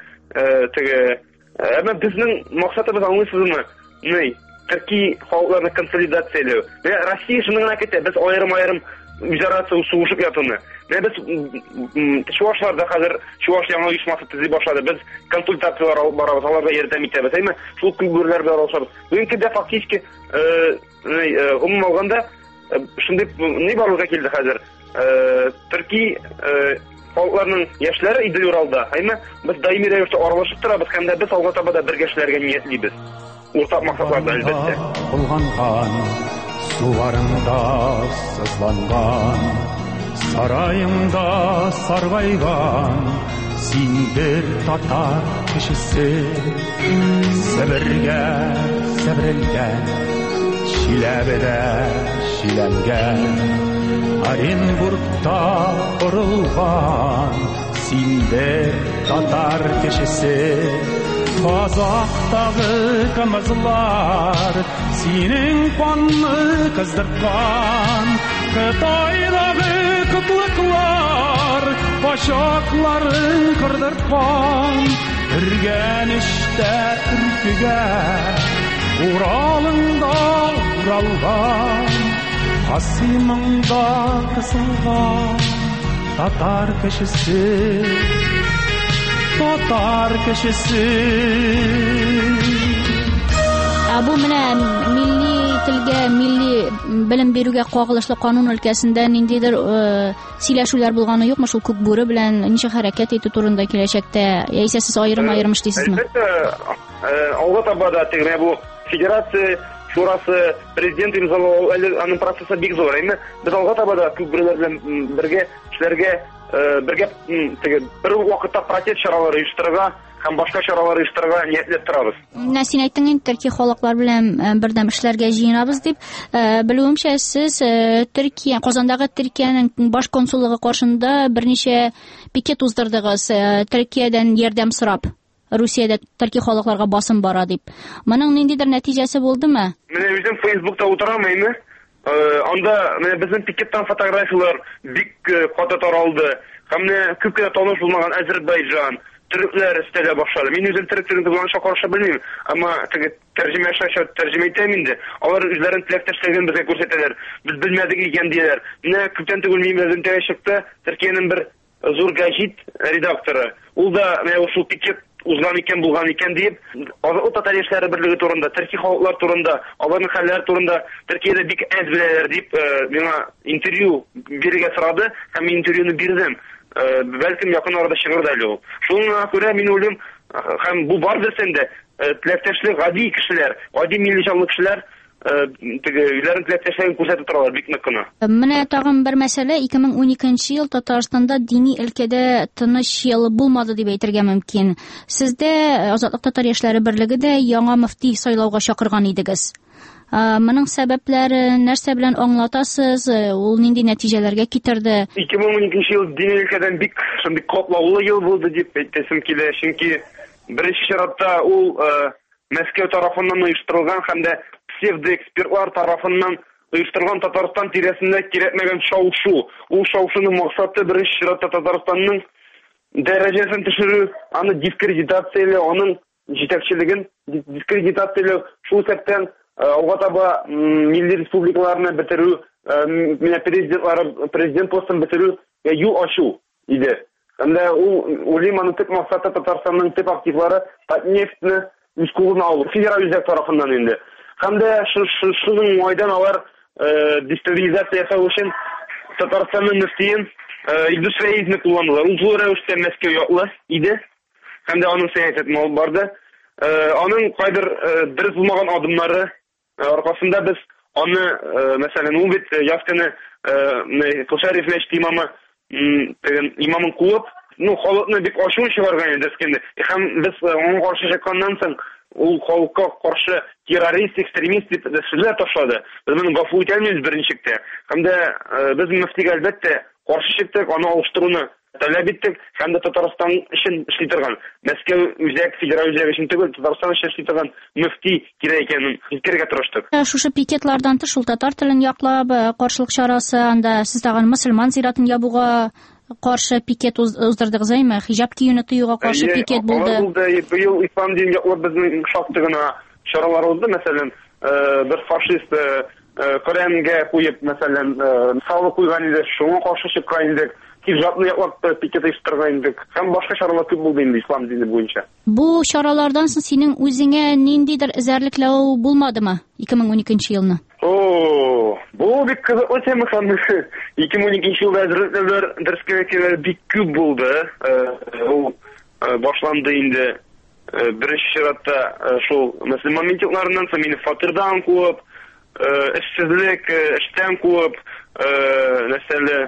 Әмма безнең максатыбыз аңлыйсызмы? Төрки халыкларны консолидацияләү. Россия шуны гына көтә, без аерым-аерым үзара сугышып ятуны. Biz Чувашlarda хәзер Чуваш яңа оешмасы төзи башлады. Без консультациялар алып барабыз, аларга ярдәм итәбез, әйме? Шул күңелләр белән алышабыз. Бүгенге дә фактически умум алганда шундый ни барлыкка килде хәзер. Төрки халыкларның яшьләре Идел Уралда, әйме? Без даими рәвештә аралашып торабыз һәм дә без алга таба да бергә эшләргә ниятлибез. Уртак максатларда әлбәттә. Булганган, суларыңда сызланган, сарайыңда саргайган, син бер татар кешесе, Себергә себрелгән, Чиләбедә чиләнгән, Оренбургта корылган, син бер татар кешесе. Казактагы кымызлар синең канны кыздырткан, Кытайдагы кытлыклар башакларын кырдырткан, Үргәнештә үркегә Уралыңда уралган, Касыймыңда кысылган татар кешесе. Татар кешесе. Бу менә милли телгә, милли белем бирүгә кагылышлы канун өлкәсендә ниндидер сөйләшүләр булганы юкмы шул Күкбүре белән ничә хәрәкәт итү турында киләчәктә? Яисә сез аерым эшлисезме? Алга таба да тегә бу федерация шурасы президент имзалау аның процессы бик зур, әйме? Без алга таба да Күкбүреләр белән бергә эшләргә бергә бер вакытта протест чаралары оештырырга һәм башка чаралар оештырырга ниятләп торабыз. Менә син әйттең инде, Төрки халыклар белән бердәм эшләргә җыенабыз дип. Белүемчә, сез Төркия, Казандагы Төркиянең баш консуллыгы каршында берничә пикет уздырдыгыз, Төркиядән ярдәм сорап. Русиядә Төрки халыкларга басым бара дип. Моның ниндидер нәтиҗәсе булдымы? Менә үзем Facebook'та утырам, әйме? Анда менә безнең пикеттан фотографиялар бик каты таралды. Һәм менә күп кенә таныш булмаган Азәрбайҗан, төрекләр өстәлә башлады. Мин үзем төрек телен белән каршы белмим, әмма тәрҗемә итәм инде. Алар үзләрен теләктәшлеген безгә күрсәтәләр. Без белмәдек икән дияләр. Менә күптән түгел минем тәҗрибә Төркиянең бер зур гәҗит редакторы. Ул да менә шул пикет узган икән, булган икән дип, Азатлык татар яшьләре берлеге турында, Төрки халыклар турында, аларның хәлләре турында Төркиядә бик әз беләләр дип, миңа интервью бирергә сорады, һәм мин интервьюны бирдем. Бәлкем якын арада чыгыр да әле ул. Шуңа күрә мин уйлыйм, һәм бу бардыр сендә, теләктәшлек гади кешеләр, гади милли җанлы кешеләр Үйләрен теләктәшлеген күрсәтеп торалар бик нык кына. Менә тагын бер мәсьәлә, 2012 ел Татарстанда дини өлкәдә тыныч ел булмады дип әйтергә мөмкин. Сездә Азатлык татар яшьләре берлеге дә яңа мөфти сайлауга чакырган идегез. Моның сәбәпләре нәрсә белән аңлатасыз? Ул нинди нәтиҗәләргә китерде? 2012 ел дини өлкәдән бик шундый катлаулы ел булды дип әйтәсем килә, чөнки беренче чиратта ул Мәскәү тарафыннан оештырылган һәм дә псевдоэкспертлар тарафыннан оештырылган Татарстан тирәсендә кирәкмәгән шау-шу. Ул шау-шуның максаты беренче чиратта Татарстанның дәрәҗәсен төшерү, аны дискредитацияләү, аның җитәкчелеген дискредитацияләү, шул сәбәптән алга таба милли республикаларны бетерү, президент постын бетерү юл ачу иде. Һәм дә ул Лиманның төп максаты Татарстанның төп активлары Татнефтьне үз кулына алу, федераль үзәк тарафыннан инде. Һәм дә шуның майдан алар дестабилизация ясау өчен Татарстанның мөфтиен Илдус Фәйзне кулландылар. Ул зур рәвештә Мәскәү яклы иде. Һәм дә аның сәясәтен алып барды. Аның кайбер дөрес булмаган адымнары аркасында без аны, мәсәлән, ул бит яз көне Кошарев мәчете имамын куып, халыкны бик ачуын чыгарган иде инде. Һәм без аңа каршы чыкканнан соң ул халыкка каршы террорист, экстремист дип сүзләр ташлады. Без моны гафу итә алмыйбыз беренчектә. Һәм дә без мөфтигә әлбәттә каршы чыктык, аны алыштыруны таләп иттек, һәм дә Татарстан өчен эшли торган, Мәскәү үзәк, федераль үзәк өчен түгел, Татарстан өчен эшли торган мөфти кирәк икәнен җиткерергә тырыштык. Шушы пикетлардан тыш ул татар телен яклап каршылык чарасы, анда сез тагын мөселман зиратын ябуга каршы пикет уздырдыгыз, әйме? Хиҗаб киюне тыюга каршы пикет булды. Быел ислам динен яклап безнең шактый гына чаралар булды. Мәсәлән, бер фашист Коръәнгә куеп, мәсәлән, салып куйган иде, шуңа каршы чыккан идек. Киржатны яклап пикет оештырган идек. Һәм башка чаралар күп булды инде ислам дине буенча. Бу чаралардан соң синең үзеңә ниндидер эзәрлекләү булмадымы 2012 елны? Бу бик кызыклы тема һәм 2012 елда әзерләүләр дөрескә бик күп булды. Ул башланды инде беренче чиратта шул мөселман митингларыннан соң мине фатирдан куып, эшсезлек, эштән куып, нәрсәле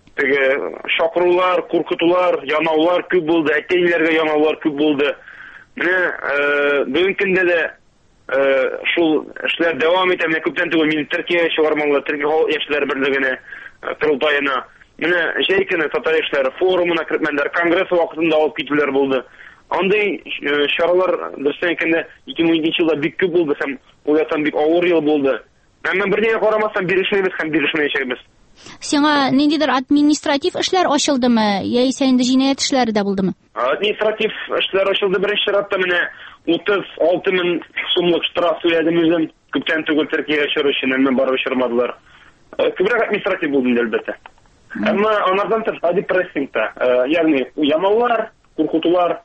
шакырулар, куркытулар, янаулар күп булды, әтәйләргә янаулар күп булды. Менә бүгенге көндә дә шул эшләр дәвам итә. Менә күптән түгел мин Төркиягә чыгармалар, Төркия яшьләр берлегенә курултаена. Менә җәйкене татар яшьләре форумына кертмәннәр, конгресс вакытында алып китүләр булды. Андый чаралар дөрестән әйткәндә 2012 елда бик күп булды һәм уятам бик авыр ел булды. Әмма бернигә карамастан бирешмәйбез һәм бирешмәячәкбез. Сиңа ниндидер административ эшләр ачылдымы, яисә инде җинаять эшләре дә булдымы? Административ эшләр ачылды беренче чиратта. Менә 36 мең сумлык штраф түләдем үзем. Күптән түгел Төркиягә чыгыр өчен, әмма барып чыгырмадылар. Күбрәк административ булды инде әлбәттә. Әмма анардан тыш прессингта, ягъни ямаулар, куркытулар,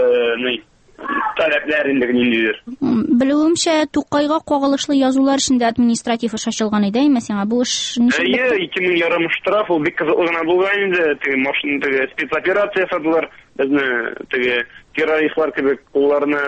таләпләр инде ниндидер. Белүемчә, Тукайга кагылышлы язулар өчен административ эш ачылган иде, сиңа бу эш ничек? 2000 ярым штраф, ул бик кызыклы гына булган инде. Машина спецоперация садылар. Безне террористлар кебек кулларны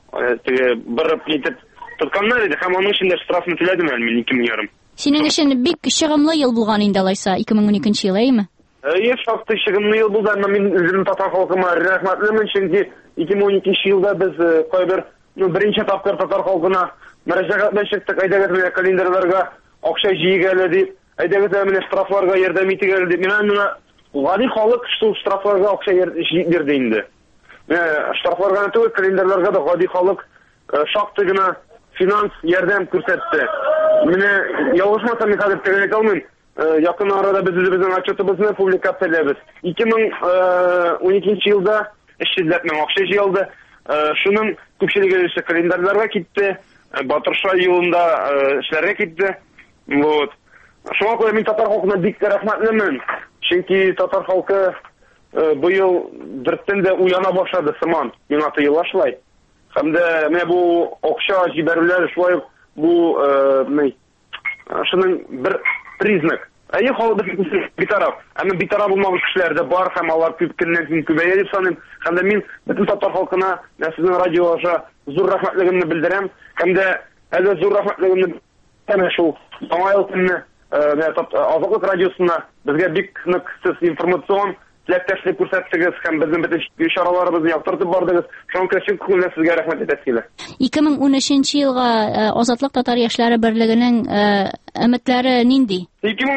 бырып итеп тотканнар иде. Һәм аның өчен дә штрафны түләдем мин 2000 ярым. Синең өчен бик чыгымлы ел булган инде алайса 2012 ел, әйме? Шактый чыгымлы ел булды, әмма мин үзем татар халкыма рәхмәтлемен, чөнки 2012 елда без кайбер беренче тапкыр татар халкына мөрәҗәгать белән чыктык. Әйдәгез менә календарьларга акча җыйгәле дип, әйдәгез менә штрафларга ярдәм итегәле дип. Менә гади халык шул штрафларга акча бирде инде. Штрафларга түгел, календарьларга да гади халык шактый гына финанс ярдәм күрсәтте. Менә ялгышмасам мин хәзер тәгәрәк алмыйм. Якын арада без үзебезнең отчетыбызны публикацияләбез. 2012 елда 300 мең акча җыелды. Шуның күпчелеге исә календарьларга китте. Батырша елында эшләргә китте. Вот. Шуңа күрә мин татар халкына бик рәхмәтлемен. Чөнки татар халкы быел дөрестән дә уяна башлады сыман. Миңа тоела шулай. Һәм дә менә бу акча җибәрүләр шулай бу шуның бер признак. Халык битараф. Әмма битараф булмаган кешеләр дә бар һәм алар күп көннән күбәя дип саныйм. Һәм дә мин бөтен татар халкына сезнең радиога зур рәхмәтлегемне белдерәм. Һәм дә әле зур рәхмәтлегемне әнә шул яңа ел көнне Азатлык радиосына безгә бик нык информацион теләктәшлек күрсәттегез һәм безнең бөтен чараларыбызны яктыртып бардыгыз. Шуның өчен күңелдән сезгә рәхмәт итәм килә. 2013 елга Азатлык татар яшьләре берлегенең өметләре нинди?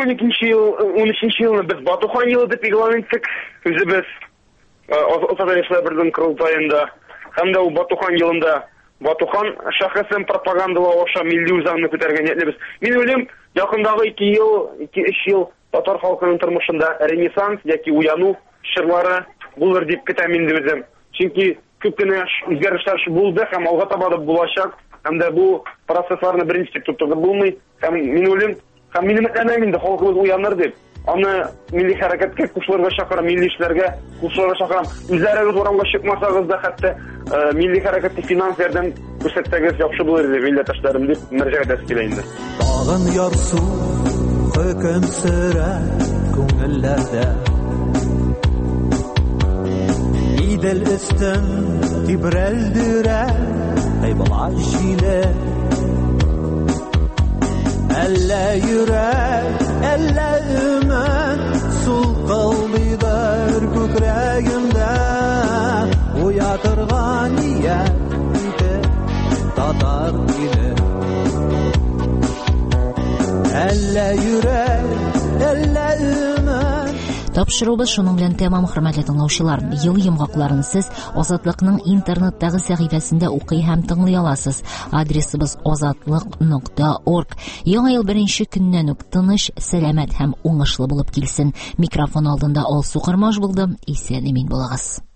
2013 елны без Батухан елы дип игълан иттек. Үзебез Азатлык яшьләре берлегенең курултаенда һәм дә ул Батухан елында Батухан шәхесен пропагандалау аша милли үзаңны күтәргән ниятебез. Мин уйлыйм, якындагы 2-3 ел татар халкының тормышында ренессанс яки уяну чырлары булыр дип көтәм инде үзем. Чөнки күп кенә үзгәрешләр булды һәм алга таба да булачак. Һәм дә бу процессларны беренче тоттырып булмый. Һәм мин уйлыйм, һәм минем әйтәм инде халкыбыз уяныр дип. Аны милли хәрәкәткә кушылырга чакырам, милли эшләргә кушылырга чакырам. Үзләрегез урамга чыкмасагыз да хәтта милли хәрәкәткә финанс ярдәм күрсәтсәгез яхшы булыр дип милләттәшләрем дип мөрәҗәгать итә килә инде. Тагын ярсу хөкем сөрә күңелләрдә. Идел өстен тибрәлдерә айбала җиле. Әллә йөрәк, әллә өмет сулкылдыдыр күкрәгемдә. Уятырга ният итә татар теле. Әллә йөрәк, әллә өмет. Тапшырубыз шуның белән тәмам, хөрмәтле тыңлаучылар. Ел йомгакларын сез Азатлыкның интернеттагы сәхифәсендә укый һәм тыңлый аласыз. Адресыбыз azatlyk.org. Яңа ел беренче көннән үк тыныч, сәламәт һәм уңышлы булып килсен. Микрофон алдында Алсу Кырмаш булды. Исән-имин булыгыз.